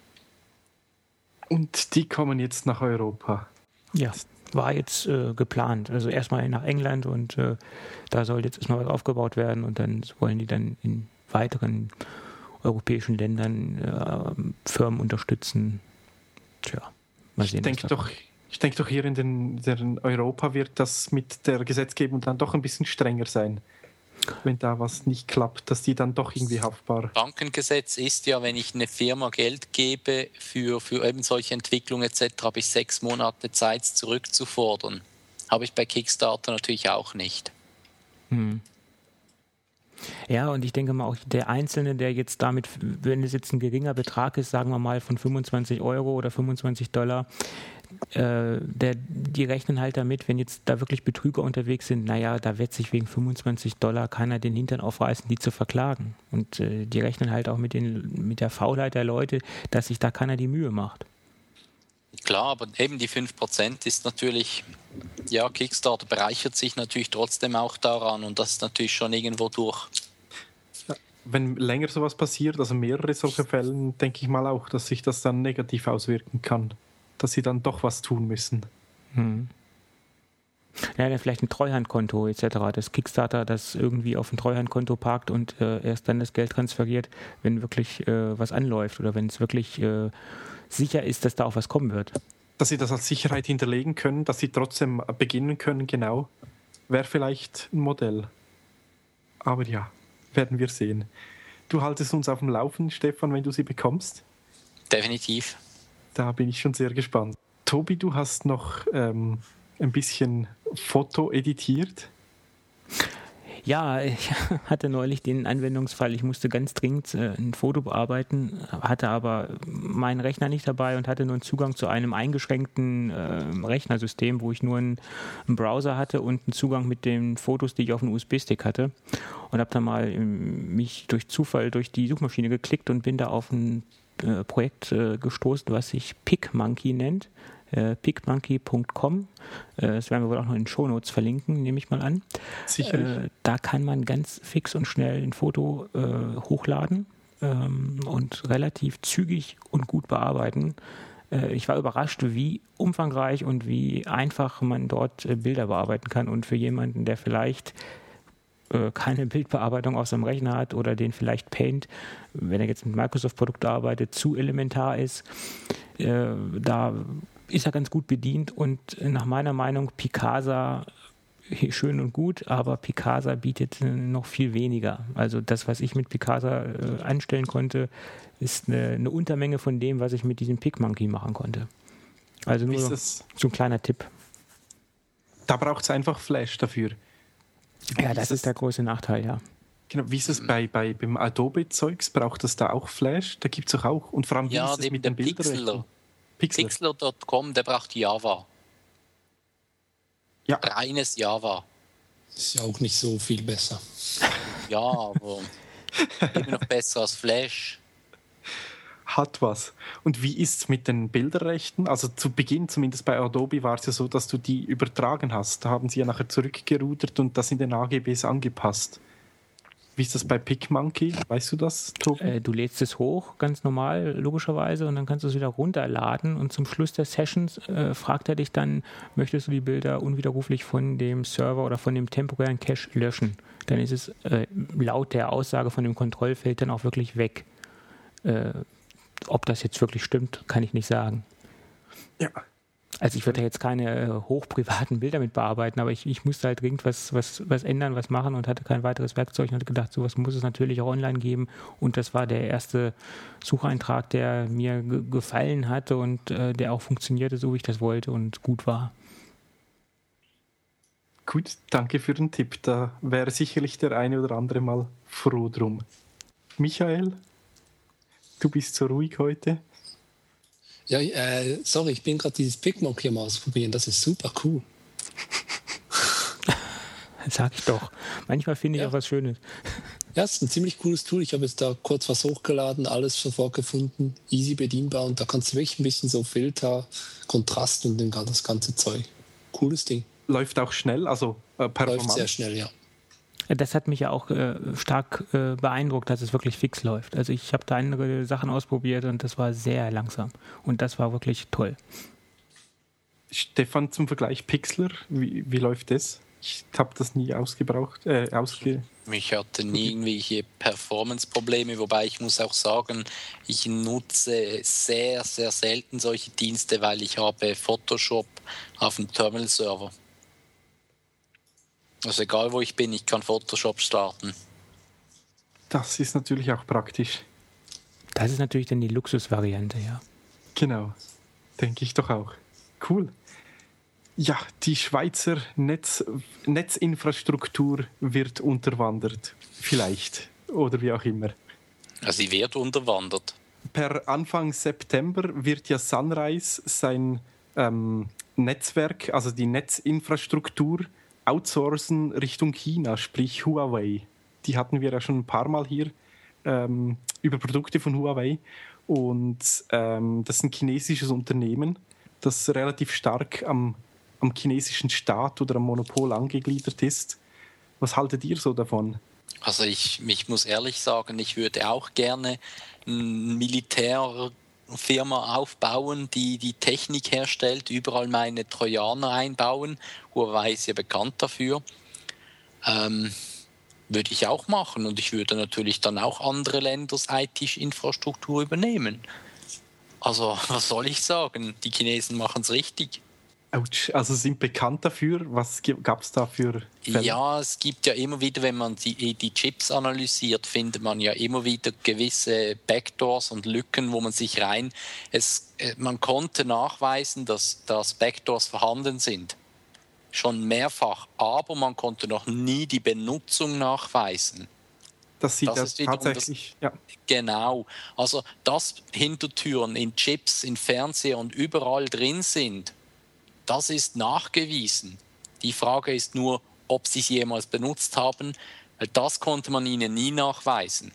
Und die kommen jetzt nach Europa.
Ja, war jetzt äh, geplant. Also erstmal nach England und äh, da soll jetzt erstmal was aufgebaut werden und dann wollen die dann in weiteren europäischen Ländern äh, Firmen unterstützen. Tja, mal sehen.
Ich denke doch, ich denke doch, hier in, den, in Europa wird das mit der Gesetzgebung dann doch ein bisschen strenger sein. Wenn da was nicht klappt, dass die dann doch irgendwie haftbar.
Bankengesetz ist ja, wenn ich eine Firma Geld gebe für, für eben solche Entwicklungen et cetera, habe ich sechs Monate Zeit zurückzufordern. Habe ich bei Kickstarter natürlich auch nicht.
Hm. Ja, und ich denke mal auch der Einzelne, der jetzt damit, wenn es jetzt ein geringer Betrag ist, sagen wir mal von fünfundzwanzig Euro oder fünfundzwanzig Dollar, äh, der, die rechnen halt damit, wenn jetzt da wirklich Betrüger unterwegs sind, naja, da wird sich wegen fünfundzwanzig Dollar keiner den Hintern aufreißen, die zu verklagen. Und äh, die rechnen halt auch mit, den, mit der Faulheit der Leute, dass sich da keiner die Mühe macht.
Klar, aber eben die fünf Prozent ist natürlich, ja, Kickstarter bereichert sich natürlich trotzdem auch daran und das ist natürlich schon irgendwo durch.
Ja, wenn länger sowas passiert, also mehrere solche Fälle, denke ich mal auch, dass sich das dann negativ auswirken kann. Dass sie dann doch was tun müssen.
Hm. Ja, vielleicht ein Treuhandkonto et cetera. Das Kickstarter, das irgendwie auf ein Treuhandkonto parkt und äh, erst dann das Geld transferiert, wenn wirklich äh, was anläuft oder wenn es wirklich äh, sicher ist, dass da auch was kommen wird.
Dass sie das als Sicherheit hinterlegen können, dass sie trotzdem beginnen können, genau, wäre vielleicht ein Modell. Aber ja, werden wir sehen. Du haltest uns auf dem Laufen, Stefan, wenn du sie bekommst.
Definitiv.
Da bin ich schon sehr gespannt. Tobi, du hast noch ähm, ein bisschen Foto editiert.
Ja, ich hatte neulich den Anwendungsfall, ich musste ganz dringend äh, ein Foto bearbeiten, hatte aber meinen Rechner nicht dabei und hatte nur einen Zugang zu einem eingeschränkten äh, Rechnersystem, wo ich nur einen, einen Browser hatte und einen Zugang mit den Fotos, die ich auf einen U S B-Stick hatte. Und habe dann mal ähm, mich durch Zufall durch die Suchmaschine geklickt und bin da auf ein äh, Projekt äh, gestoßen, was sich PicMonkey nennt. Äh, picmonkey punkt com. Äh, das werden wir wohl auch noch in den Shownotes verlinken, nehme ich mal an.
Sicherlich.
Äh, da kann man ganz fix und schnell ein Foto äh, hochladen ähm, und relativ zügig und gut bearbeiten. Äh, ich war überrascht, wie umfangreich und wie einfach man dort äh, Bilder bearbeiten kann. Und für jemanden, der vielleicht äh, keine Bildbearbeitung auf seinem Rechner hat oder den vielleicht Paint, wenn er jetzt mit Microsoft-Produkten arbeitet, zu elementar ist, äh, da ist er ganz gut bedient und nach meiner Meinung Picasa schön und gut, aber Picasa bietet noch viel weniger. Also das, was ich mit Picasa äh, anstellen konnte, ist eine, eine Untermenge von dem, was ich mit diesem PicMonkey machen konnte. Also nur so ein kleiner Tipp.
Da braucht es einfach Flash dafür.
Ja, das ist der große Nachteil, ja.
Genau, wie ist es bei, bei beim Adobe-Zeugs? Braucht es da auch Flash? Da gibt es auch auch. Und vor allem, wie
Ja,
ist es mit den Bildern?
Pixlr.
Pixlr.
Pixlr Punkt com, der braucht Java.
Ja.
Reines Java.
Ist ja auch nicht so viel besser.
Ja, aber immer noch besser als Flash.
Hat was. Und wie ist es mit den Bilderrechten? Also zu Beginn, zumindest bei Adobe, war es ja so, dass du die übertragen hast. Da haben sie ja nachher zurückgerudert und das in den A G Bs angepasst. Wie ist das bei PicMonkey? Weißt du das, Tobi?
Äh, du lädst es hoch, ganz normal, logischerweise, und dann kannst du es wieder runterladen und zum Schluss der Sessions äh, fragt er dich dann, möchtest du die Bilder unwiderruflich von dem Server oder von dem temporären Cache löschen? Dann ist es äh, laut der Aussage von dem Kontrollfeld dann auch wirklich weg. Äh, ob das jetzt wirklich stimmt, kann ich nicht sagen.
Ja.
Also ich würde ja jetzt keine äh, hochprivaten Bilder mit bearbeiten, aber ich, ich musste halt dringend was, was, was ändern, was machen und hatte kein weiteres Werkzeug und hatte gedacht, sowas muss es natürlich auch online geben. Und das war der erste Sucheintrag, der mir ge- gefallen hatte und äh, der auch funktionierte, so wie ich das wollte und gut war.
Gut, danke für den Tipp. Da wäre sicherlich der eine oder andere mal froh drum. Michael, du bist so ruhig heute.
Ja, äh, sorry, ich bin gerade dieses PicMock hier mal ausprobieren. Das ist super cool.
Sag ich doch. Manchmal finde ich
Ja.
auch was Schönes.
Ja, es ist ein ziemlich cooles Tool. Ich habe jetzt da kurz was hochgeladen, alles sofort gefunden, easy bedienbar und da kannst du wirklich ein bisschen so Filter, Kontrast und den, das ganze Zeug. Cooles Ding.
Läuft auch schnell, also äh, performant.
Läuft sehr schnell, ja.
Das hat mich ja auch äh, stark äh, beeindruckt, dass es wirklich fix läuft. Also ich habe da andere Sachen ausprobiert und das war sehr langsam. Und das war wirklich toll.
Stefan, zum Vergleich Pixlr, wie, wie läuft das? Ich habe das nie ausgebraucht, äh, ausge...
Ich hatte nie irgendwelche Performance-Probleme, wobei ich muss auch sagen, ich nutze sehr, sehr selten solche Dienste, weil ich habe Photoshop auf dem Terminal-Server. Also egal, wo ich bin, ich kann Photoshop starten.
Das ist natürlich auch praktisch.
Das ist natürlich dann die Luxusvariante, ja.
Genau, denke ich doch auch. Cool. Ja, die Schweizer Netz, Netzinfrastruktur wird unterwandert. Vielleicht. Oder wie auch immer.
Also sie wird unterwandert.
Per Anfang September wird ja Sunrise sein ähm, Netzwerk, also die Netzinfrastruktur, outsourcen Richtung China, sprich Huawei. Die hatten wir ja schon ein paar Mal hier ähm, über Produkte von Huawei. Und ähm, das ist ein chinesisches Unternehmen, das relativ stark am, am chinesischen Staat oder am Monopol angegliedert ist. Was haltet ihr so davon?
Also ich, ich muss ehrlich sagen, ich würde auch gerne ein Militärfirma aufbauen, die die Technik herstellt, überall meine Trojaner einbauen. Huawei ist ja bekannt dafür. Ähm, würde ich auch machen und ich würde natürlich dann auch andere Länders I T-Infrastruktur übernehmen. Also was soll ich sagen? Die Chinesen machen es richtig.
Autsch, also sind bekannt dafür. Was gab es da für Fälle?
Ja, es gibt ja immer wieder, wenn man die, die Chips analysiert, findet man ja immer wieder gewisse Backdoors und Lücken, wo man sich rein... Es, man konnte nachweisen, dass, dass Backdoors vorhanden sind. Schon mehrfach. Aber man konnte noch nie die Benutzung nachweisen.
Das sieht
das
ja tatsächlich...
Das,
ja.
Genau. Also, dass Hintertüren in Chips, in Fernseher und überall drin sind, das ist nachgewiesen. Die Frage ist nur, ob sie es jemals benutzt haben, weil das konnte man ihnen nie nachweisen.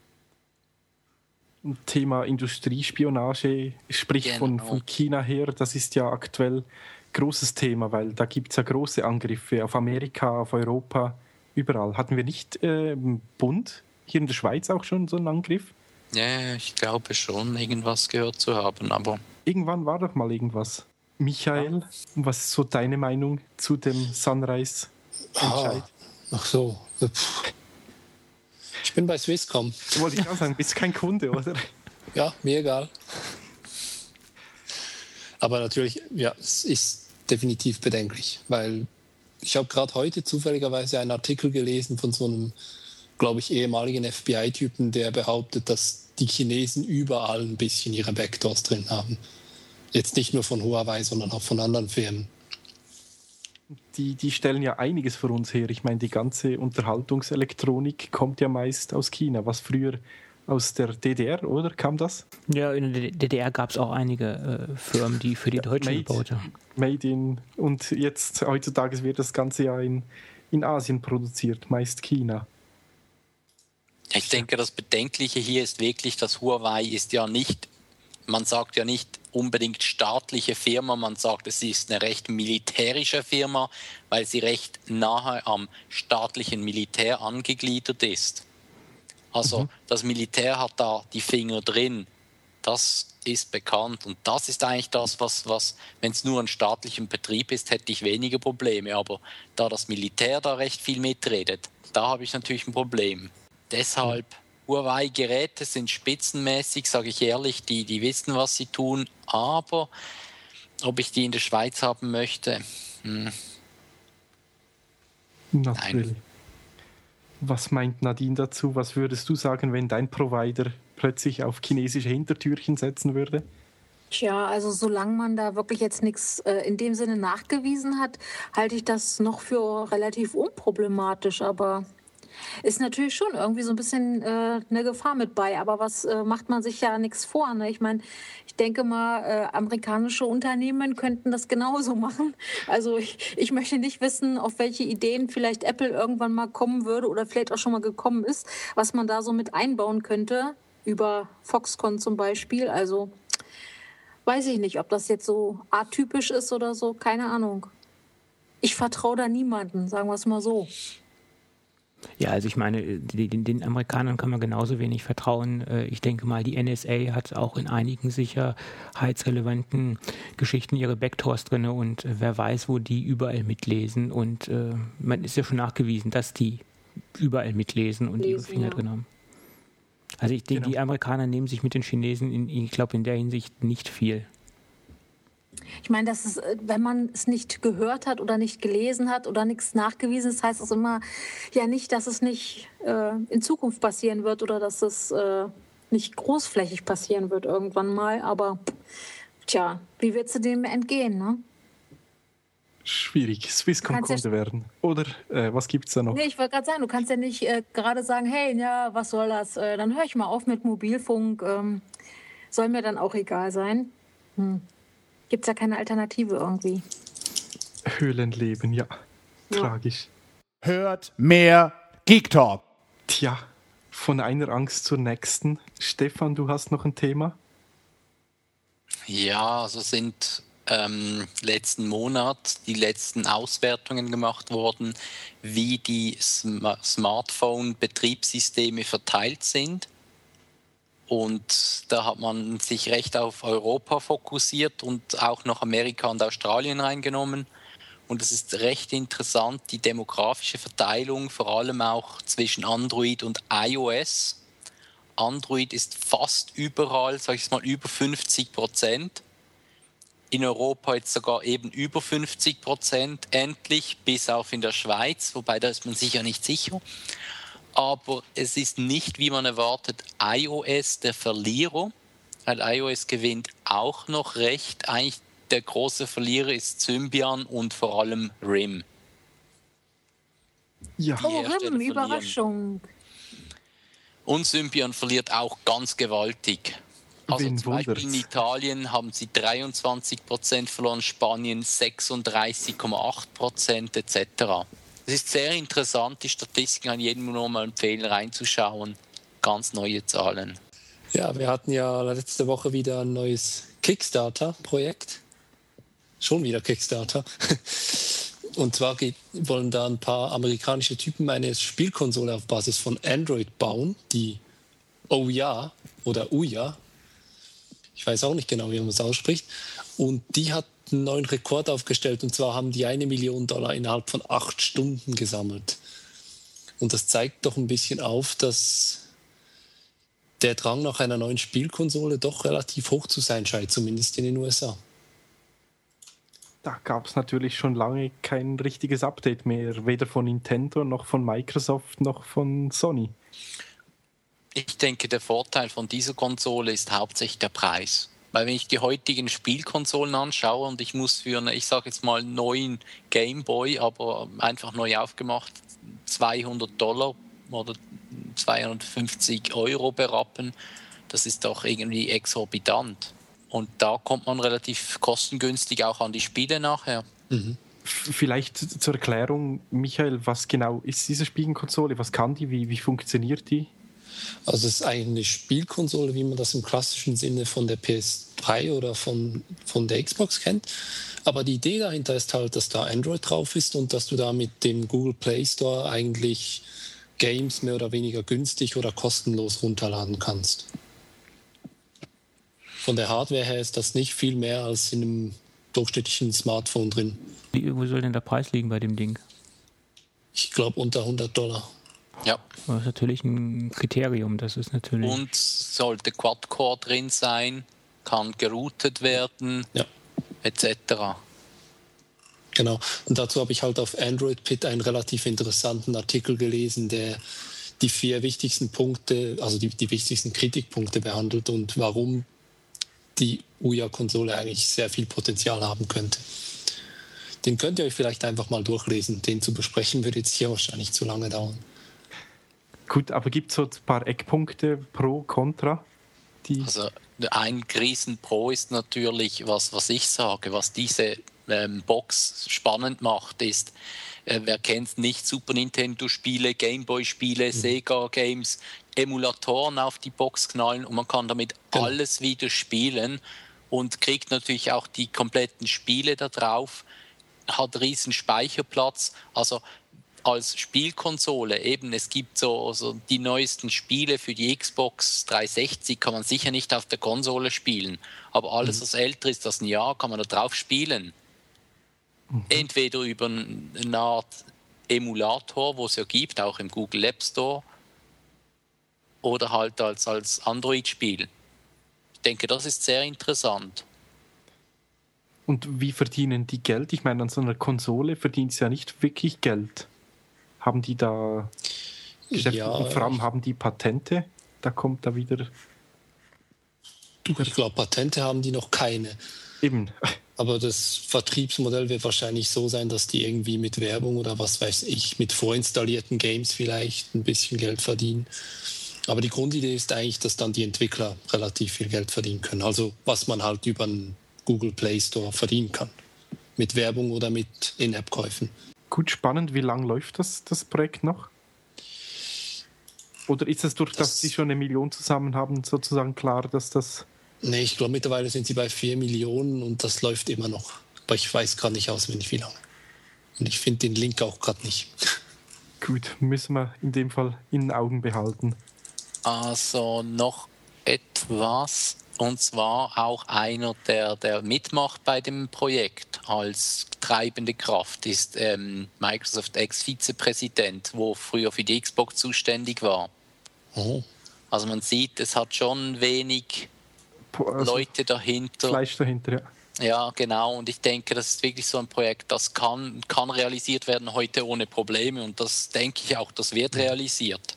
Thema Industriespionage, sprich
Genau.
von, von China her, das ist ja aktuell großes Thema, weil da gibt es ja große Angriffe auf Amerika, auf Europa, überall. Hatten wir nicht äh, im Bund, hier in der Schweiz auch schon so einen Angriff?
Ja, ich glaube schon, irgendwas gehört zu haben, aber...
Irgendwann war doch mal irgendwas. Michael, ja. Was ist so deine Meinung zu dem Sunrise-Entscheid?
Ah, ach so. Ich bin bei Swisscom.
Wollte ich auch sagen, bist kein Kunde, oder?
Ja, mir egal. Aber natürlich, ja, es ist definitiv bedenklich, weil ich habe gerade heute zufälligerweise einen Artikel gelesen von so einem, glaube ich, ehemaligen F B I-Typen, der behauptet, dass die Chinesen überall ein bisschen ihre Backdoors drin haben. Jetzt nicht nur von Huawei, sondern auch von anderen Firmen.
Die, die stellen ja einiges für uns her. Ich meine, die ganze Unterhaltungselektronik kommt ja meist aus China, was früher aus der D D R, oder? Kam das?
Ja, in der D D R gab es auch einige äh, Firmen, die für die
ja,
Deutschen
made,
gebaut haben.
Made in, und jetzt, heutzutage wird das Ganze ja in, in Asien produziert, meist China.
Ich denke, das Bedenkliche hier ist wirklich, dass Huawei ist ja nicht, man sagt ja nicht unbedingt staatliche Firma, man sagt, es ist eine recht militärische Firma, weil sie recht nahe am staatlichen Militär angegliedert ist. Also mhm. das Militär hat da die Finger drin, das ist bekannt und das ist eigentlich das, was, was wenn es nur ein staatlicher Betrieb ist, hätte ich weniger Probleme, aber da das Militär da recht viel mitredet, da habe ich natürlich ein Problem. Deshalb Huawei-Geräte sind spitzenmäßig, sage ich ehrlich, die, die wissen, was sie tun, aber ob ich die in der Schweiz haben möchte, hm.
Natürlich.
Nein.
Was meint Nadine dazu? Was würdest du sagen, wenn dein Provider plötzlich auf chinesische Hintertürchen setzen würde?
Tja, also solange man da wirklich jetzt nichts äh, in dem Sinne nachgewiesen hat, halte ich das noch für relativ unproblematisch. Aber ist natürlich schon irgendwie so ein bisschen äh, eine Gefahr mit bei. Aber was äh, macht man sich ja nichts vor? Ne? Ich meine, ich denke mal, äh, amerikanische Unternehmen könnten das genauso machen. Also ich, ich möchte nicht wissen, auf welche Ideen vielleicht Apple irgendwann mal kommen würde oder vielleicht auch schon mal gekommen ist, was man da so mit einbauen könnte, über Foxconn zum Beispiel. Also weiß ich nicht, ob das jetzt so atypisch ist oder so, keine Ahnung. Ich vertraue da niemanden, sagen wir es mal so.
Ja, also ich meine, die, den, den Amerikanern kann man genauso wenig vertrauen. Ich denke mal, die N S A hat auch in einigen sicherheitsrelevanten Geschichten ihre Backdoors drin und wer weiß, wo die überall mitlesen. Und äh, man ist ja schon nachgewiesen, dass die überall mitlesen und Lesen, ihre Finger ja. drin haben. Also ich denke, genau. Die Amerikaner nehmen sich mit den Chinesen, in, ich glaube, in der Hinsicht nicht viel.
Ich meine, das ist, wenn man es nicht gehört hat oder nicht gelesen hat oder nichts nachgewiesen ist, heißt das immer ja nicht, dass es nicht äh, in Zukunft passieren wird oder dass es äh, nicht großflächig passieren wird irgendwann mal. Aber tja, wie willst du dem entgehen, ne?
Schwierig. Swisscom-Kunde ja werden. Oder äh, was gibt es da noch?
Nee, ich wollte gerade sagen, du kannst ja nicht äh, gerade sagen, hey, ja, was soll das? Äh, dann höre ich mal auf mit Mobilfunk. Ähm, soll mir dann auch egal sein. Hm. Gibt es ja keine Alternative irgendwie.
Höhlenleben, ja.
ja.
Tragisch.
Hört mehr Geek Talk.
Tja, von einer Angst zur nächsten. Stefan, du hast noch ein Thema?
Ja, also sind ähm, letzten Monat die letzten Auswertungen gemacht worden, wie die Sm- Smartphone-Betriebssysteme verteilt sind. Und da hat man sich recht auf Europa fokussiert und auch noch Amerika und Australien reingenommen. Und es ist recht interessant, die demografische Verteilung, vor allem auch zwischen Android und iOS. Android ist fast überall, sage ich mal, über fünfzig Prozent. In Europa jetzt sogar eben über fünfzig Prozent, endlich, bis auf in der Schweiz, wobei da ist man sicher nicht sicher. Aber es ist nicht, wie man erwartet, iOS der Verlierer, weil iOS gewinnt auch noch recht. Eigentlich der große Verlierer ist Symbian und vor allem R I M.
Ja. Oh, R I M, Überraschung.
Und Symbian verliert auch ganz gewaltig. Also Wen zum Beispiel in Italien haben sie dreiundzwanzig Prozent verloren, Spanien sechsunddreißig Komma acht Prozent et cetera. Es ist sehr interessant, die Statistiken an jedem nur mal empfehlen, reinzuschauen. Ganz neue Zahlen.
Ja, wir hatten ja letzte Woche wieder ein neues Kickstarter-Projekt. Schon wieder Kickstarter. Und zwar geht, wollen da ein paar amerikanische Typen eine Spielkonsole auf Basis von Android bauen, die Ouya oder Ouya. Ich weiß auch nicht genau, wie man es ausspricht. Und die hat einen neuen Rekord aufgestellt. Und zwar haben die eine Million Dollar innerhalb von acht Stunden gesammelt. Und das zeigt doch ein bisschen auf, dass der Drang nach einer neuen Spielkonsole doch relativ hoch zu sein scheint, zumindest in den U S A.
Da gab es natürlich schon lange kein richtiges Update mehr, weder von Nintendo noch von Microsoft noch von Sony.
Ich denke, der Vorteil von dieser Konsole ist hauptsächlich der Preis. Weil wenn ich die heutigen Spielkonsolen anschaue und ich muss für eine, ich sage jetzt mal, neuen Game Boy, aber einfach neu aufgemacht, zweihundert Dollar oder zweihundertfünfzig Euro berappen, das ist doch irgendwie exorbitant. Und da kommt man relativ kostengünstig auch an die Spiele nachher.
Mhm. Vielleicht zur Erklärung, Michael, was genau ist diese Spielkonsole? Was kann die? Wie, wie funktioniert die?
Also es ist eigentlich eine Spielkonsole, wie man das im klassischen Sinne von der P S drei oder von, von der Xbox kennt. Aber die Idee dahinter ist halt, dass da Android drauf ist und dass du da mit dem Google Play Store eigentlich Games mehr oder weniger günstig oder kostenlos runterladen kannst. Von der Hardware her ist das nicht viel mehr als in einem durchschnittlichen Smartphone drin.
Wie, wo soll denn der Preis liegen bei dem Ding?
Ich glaube unter hundert Dollar.
Ja.
Das ist natürlich ein Kriterium, das ist natürlich...
Und sollte Quad-Core drin sein, kann geroutet werden,
Ja.
et cetera.
Genau. Und dazu habe ich halt auf Android Pit einen relativ interessanten Artikel gelesen, der die vier wichtigsten Punkte, also die, die wichtigsten Kritikpunkte behandelt und warum die Ouya-Konsole eigentlich sehr viel Potenzial haben könnte. Den könnt ihr euch vielleicht einfach mal durchlesen. Den zu besprechen würde jetzt hier wahrscheinlich zu lange dauern.
Gut, aber gibt es so ein paar Eckpunkte pro, contra? Die
Also ein Riesen-Pro ist natürlich, was, was ich sage, was diese ähm, Box spannend macht, ist, äh, wer kennt nicht Super Nintendo-Spiele, Gameboy-Spiele, mhm. Sega-Games, Emulatoren auf die Box knallen und man kann damit genau. alles wieder spielen und kriegt natürlich auch die kompletten Spiele da drauf, hat riesen Speicherplatz, also als Spielkonsole eben, es gibt so, so die neuesten Spiele für die Xbox dreihundertsechzig kann man sicher nicht auf der Konsole spielen, aber alles, was älter ist als ein Jahr, kann man da drauf spielen. Mhm. Entweder über eine Art Emulator, wo es ja gibt, auch im Google App Store, oder halt als, als Android-Spiel. Ich denke, das ist sehr interessant.
Und wie verdienen die Geld? Ich meine, an so einer Konsole verdient es ja nicht wirklich Geld. Haben die da Geschäfte? Ja, und vor allem haben die Patente? Da kommt da wieder...
Ich glaube, Patente haben die noch keine.
Eben.
Aber das Vertriebsmodell wird wahrscheinlich so sein, dass die irgendwie mit Werbung oder was weiß ich, mit vorinstallierten Games vielleicht ein bisschen Geld verdienen. Aber die Grundidee ist eigentlich, dass dann die Entwickler relativ viel Geld verdienen können. Also was man halt über einen Google Play Store verdienen kann. Mit Werbung oder mit In-App-Käufen.
Gut, spannend. Wie lange läuft das, das Projekt noch? Oder ist es durch, das, dass Sie schon eine Million zusammen haben, sozusagen klar, dass das...
Nee, ich glaube, mittlerweile sind sie bei vier Millionen und das läuft immer noch. Aber ich weiß gerade nicht auswendig, wie lange. Und ich finde den Link auch gerade nicht.
Gut, müssen wir in dem Fall in den Augen behalten.
Also noch etwas, und zwar auch einer, der, der mitmacht bei dem Projekt als treibende Kraft, ist ähm, Microsoft Ex-Vizepräsident, wo früher für die Xbox zuständig war.
Oh.
Also man sieht, es hat schon wenig also Leute dahinter.
Fleisch dahinter, ja.
Ja, genau. Und ich denke, das ist wirklich so ein Projekt, das kann, kann realisiert werden heute ohne Probleme. Und das denke ich auch, das wird realisiert.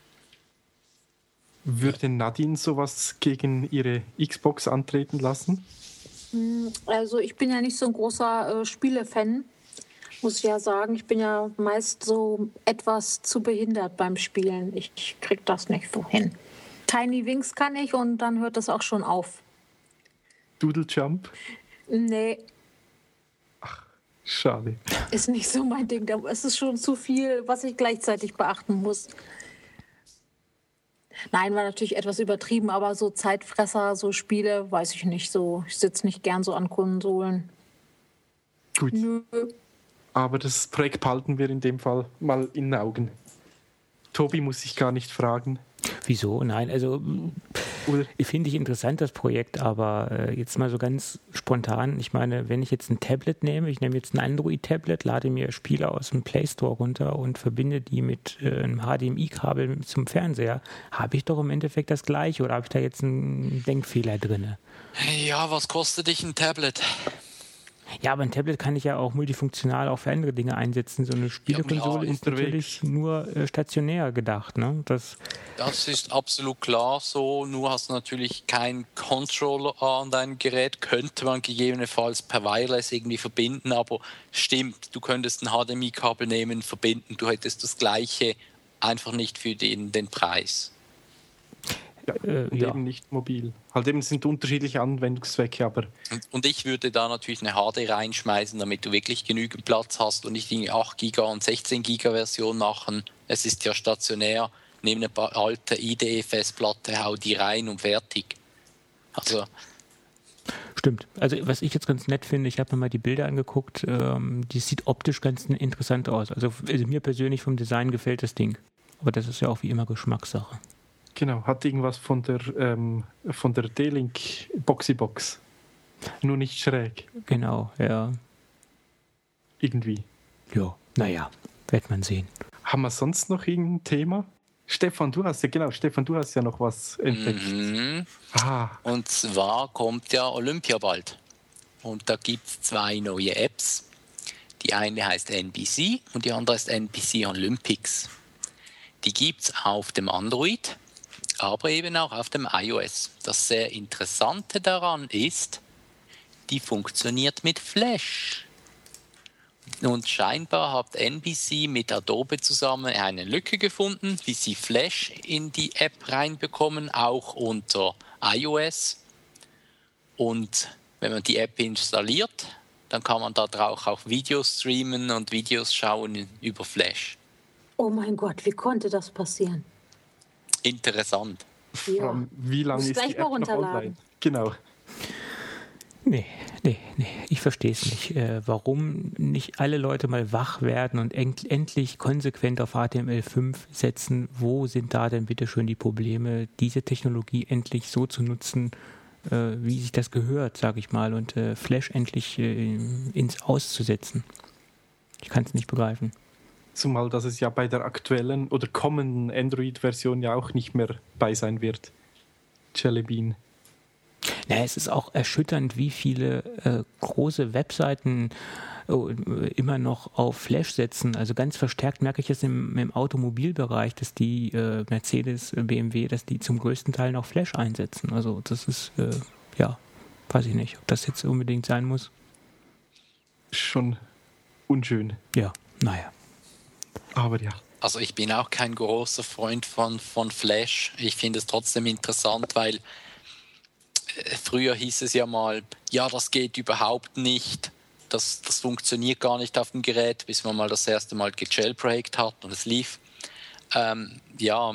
Würde Nadine sowas gegen ihre Xbox antreten lassen?
Also ich bin ja nicht so ein großer äh, Spiele-Fan, muss ich ja sagen. Ich bin ja meist so etwas zu behindert beim Spielen. Ich, ich krieg das nicht so hin. Tiny Wings kann ich und dann hört das auch schon auf.
Doodle Jump?
Nee.
Ach, schade.
Ist nicht so mein Ding. Es ist schon zu viel, was ich gleichzeitig beachten muss. Nein, war natürlich etwas übertrieben, aber so Zeitfresser, so Spiele, weiß ich nicht so. Ich sitze nicht gern so an Konsolen.
Gut. Nö. Aber das Projekt behalten wir in dem Fall mal in den Augen. Tobi muss ich gar nicht fragen.
Wieso? Nein, also ich finde ich interessant, das Projekt, aber äh, jetzt mal so ganz spontan, ich meine, wenn ich jetzt ein Tablet nehme, ich nehme jetzt ein Android-Tablet, lade mir Spiele aus dem Play Store runter und verbinde die mit äh, einem H D M I-Kabel zum Fernseher, habe ich doch im Endeffekt das Gleiche oder habe ich da jetzt einen Denkfehler drin?
Ja, was kostet dich ein Tablet?
Ja, aber ein Tablet kann ich ja auch multifunktional auch für andere Dinge einsetzen. So eine Spielekonsole ja, ist natürlich nur äh, stationär gedacht. Ne? Das,
das ist absolut klar so. Nur hast du natürlich keinen Controller an deinem Gerät. Könnte man gegebenenfalls per Wireless irgendwie verbinden, aber stimmt, du könntest ein H D M I-Kabel nehmen, verbinden. Du hättest das Gleiche, einfach nicht für den, den Preis.
Ja, und äh, ja. eben nicht mobil. Halt eben sind unterschiedliche Anwendungszwecke, aber...
Und, und ich würde da natürlich eine H D reinschmeißen, damit du wirklich genügend Platz hast und nicht die acht Giga und sechzehn Giga Version machen. Es ist ja stationär, nehme eine alte I D E-Festplatte, hau die rein und fertig. Also...
Stimmt. Also was ich jetzt ganz nett finde, ich habe mir mal die Bilder angeguckt, ähm, die sieht optisch ganz interessant aus. Also, also mir persönlich vom Design gefällt das Ding. Aber das ist ja auch wie immer Geschmackssache.
Genau, hat irgendwas von der ähm, von der D-Link Boxybox. Nur nicht schräg.
Genau, ja.
Irgendwie.
Ja, naja, wird man sehen.
Haben wir sonst noch irgendein Thema? Stefan, du hast ja, genau, Stefan, du hast ja noch was entdeckt.
Mhm.
Ah.
Und zwar kommt ja Olympia bald. Und da gibt es zwei neue Apps. Die eine heißt N B C und die andere heißt N B C Olympics. Die gibt es auf dem Android, aber eben auch auf dem iOS. Das sehr Interessante daran ist, die funktioniert mit Flash. Und scheinbar hat N B C mit Adobe zusammen eine Lücke gefunden, wie sie Flash in die App reinbekommen, auch unter iOS. Und wenn man die App installiert, dann kann man da drauf auch Videos streamen und Videos schauen über Flash.
Oh mein Gott, wie konnte das passieren?
Interessant.
Ja.
Wie lange
Muss
ist
gleich
die App
mal
noch
runterladen.
online? Genau.
Nee, nee, nee, ich verstehe es nicht. Äh, warum nicht alle Leute mal wach werden und end- endlich konsequent auf H T M L fünf setzen? Wo sind da denn bitte schön die Probleme, diese Technologie endlich so zu nutzen, äh, wie sich das gehört, sage ich mal, und äh, Flash endlich äh, ins Auszusetzen? Ich kann es nicht begreifen.
Zumal, dass es ja bei der aktuellen oder kommenden Android-Version ja auch nicht mehr bei sein wird. Jelly Bean.
Naja, es ist auch erschütternd, wie viele äh, große Webseiten äh, immer noch auf Flash setzen. Also ganz verstärkt merke ich es im, im Automobilbereich, dass die äh, Mercedes, B M W, dass die zum größten Teil noch Flash einsetzen. Also das ist, äh, ja, weiß ich nicht, ob das jetzt unbedingt sein muss.
Schon unschön.
Ja, naja.
Aber ja.
Also ich bin auch kein großer Freund von, von Flash. Ich finde es trotzdem interessant, weil früher hieß es ja mal, ja, das geht überhaupt nicht, das, das funktioniert gar nicht auf dem Gerät, bis man mal das erste Mal gejailbreakt hat und es lief. Ähm, ja,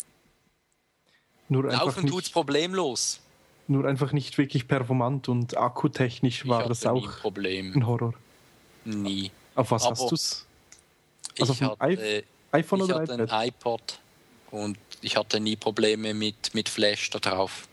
Nur einfach
laufen tut es
nicht,
problemlos.
nur einfach nicht wirklich performant und akkutechnisch war
ich
das
hatte nie
auch
ein Problem.
ein Horror.
Nie.
Auf was
Aber
hast du es? Also
ich
auf dem
hatte,
iPhone
ich
oder
hatte
iPad?
ein iPod und ich hatte nie Probleme mit, mit Flash da drauf.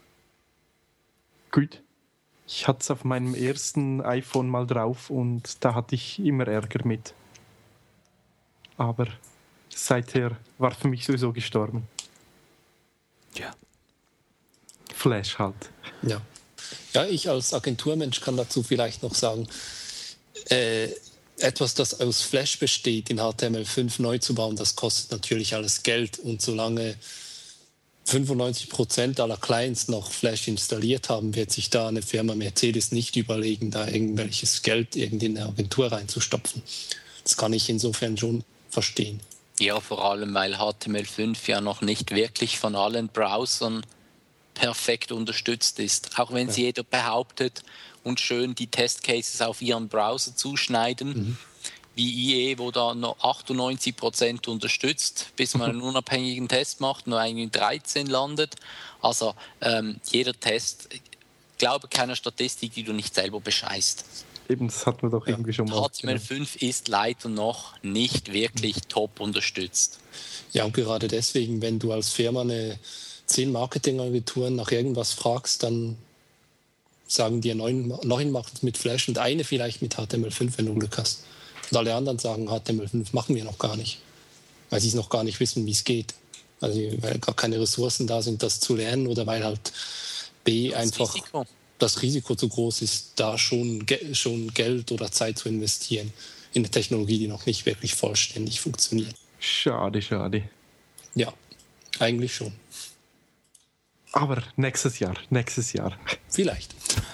Gut. Ich hatte es auf meinem ersten iPhone mal drauf und da hatte ich immer Ärger mit. Aber seither war für mich sowieso gestorben.
Ja.
Flash halt.
Ja. Ja, ich als Agenturmensch kann dazu vielleicht noch sagen, äh, etwas, das aus Flash besteht, in H T M L fünf neu zu bauen, das kostet natürlich alles Geld. Und solange fünfundneunzig Prozent aller Clients noch Flash installiert haben, wird sich da eine Firma Mercedes nicht überlegen, da irgendwelches Geld irgendwie in eine Agentur reinzustopfen. Das kann ich insofern schon verstehen.
Ja, vor allem, weil H T M L fünf ja noch nicht wirklich von allen Browsern perfekt unterstützt ist. Auch wenn es ja. jeder behauptet und schön die Testcases auf ihren Browser zuschneiden, mhm. wie I E, wo da noch achtundneunzig Prozent unterstützt, bis man einen unabhängigen Test macht, nur eigentlich dreizehn landet. Also ähm, jeder Test, glaube keiner Statistik, die du nicht selber bescheißt.
Eben, das hatten wir doch
ja.
irgendwie schon mal.
H T M L fünf ist leider noch nicht wirklich top unterstützt.
Ja, und gerade deswegen, wenn du als Firma eine zehn Marketingagenturen nach irgendwas fragst, dann sagen dir neun, neun machen es mit Flash und eine vielleicht mit H T M L fünf, wenn du Glück hast. Und alle anderen sagen, H T M L fünf machen wir noch gar nicht, weil sie es noch gar nicht wissen, wie es geht. Also weil gar keine Ressourcen da sind, das zu lernen oder weil halt B das einfach Risiko. das Risiko zu groß ist, da schon, schon Geld oder Zeit zu investieren in eine Technologie, die noch nicht wirklich vollständig funktioniert.
Schade, schade.
Ja, eigentlich schon.
Aber nächstes Jahr, nächstes Jahr.
Vielleicht.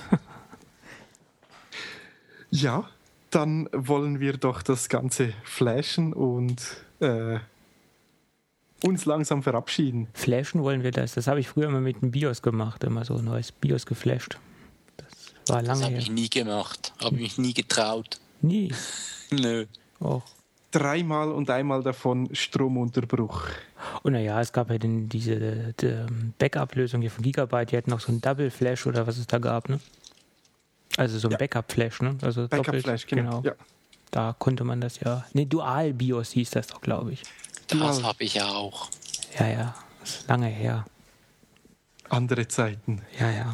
Ja, dann wollen wir doch das Ganze flashen und äh, uns langsam verabschieden.
Flashen wollen wir das. Das habe ich früher immer mit dem BIOS gemacht, immer so ein neues BIOS geflasht. Das war lange
her. Das habe
her.
ich nie gemacht, habe mich nie getraut.
Nie?
Nö.
Och.
Dreimal und einmal davon Stromunterbruch.
Und naja, es gab ja den, diese die Backup-Lösung hier von Gigabyte, die hatten noch so ein Double Flash oder was es da gab, ne? Also so ein ja. Backup-Flash, ne? Also
Backup-Flash, genau.
genau. Ja. Da konnte man das ja. Ne, Dual-BIOS hieß das doch, glaube ich.
Das habe ich ja auch.
Ja, ja. Das ist lange her.
Andere Zeiten.
Ja, ja.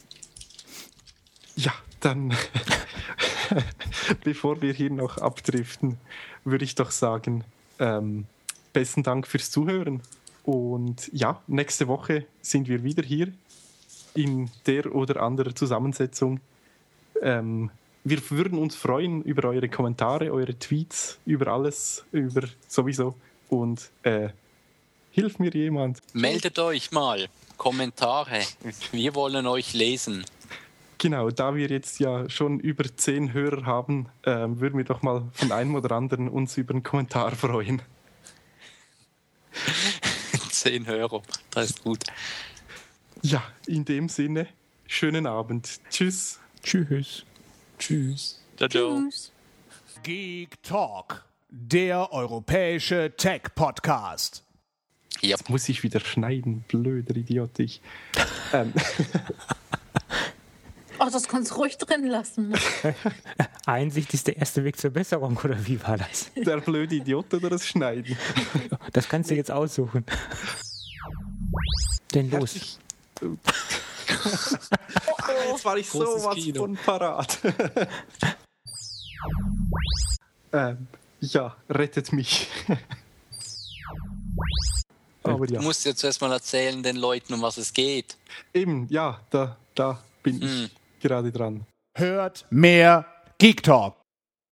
Ja, dann, bevor wir hier noch abdriften, würde ich doch sagen, ähm, besten Dank fürs Zuhören. Und ja, nächste Woche sind wir wieder hier in der oder anderen Zusammensetzung. Ähm, wir würden uns freuen über eure Kommentare, eure Tweets, über alles, über sowieso. Und äh, hilft mir jemand.
Meldet euch mal. Kommentare. Wir wollen euch lesen.
Genau, da wir jetzt ja schon über zehn Hörer haben, ähm, würden wir doch mal von einem oder anderen uns über einen Kommentar freuen.
Zehn Hörer, das ist gut.
Ja, in dem Sinne, schönen Abend. Tschüss.
Tschüss.
Tschüss.
Ciao, ciao.
Tschüss.
Geek Talk, der europäische Tech-Podcast.
Ja.
Muss ich wieder schneiden, blöder Idiot ich. ähm.
Ach, das kannst du ruhig drin lassen.
Einsicht ist der erste Weg zur Besserung, oder wie war das?
Der blöde Idiot oder das Schneiden?
Das kannst du jetzt aussuchen. Denn los.
Oh, jetzt war ich
Großes
sowas
Kino.
von parat. ähm, ja, rettet mich. Aber ja,
Du musst jetzt erstmal erzählen den Leuten, um was es geht.
eben, ja, da, da bin ich
Hm.
gerade dran.
Hört mehr Geek Talk.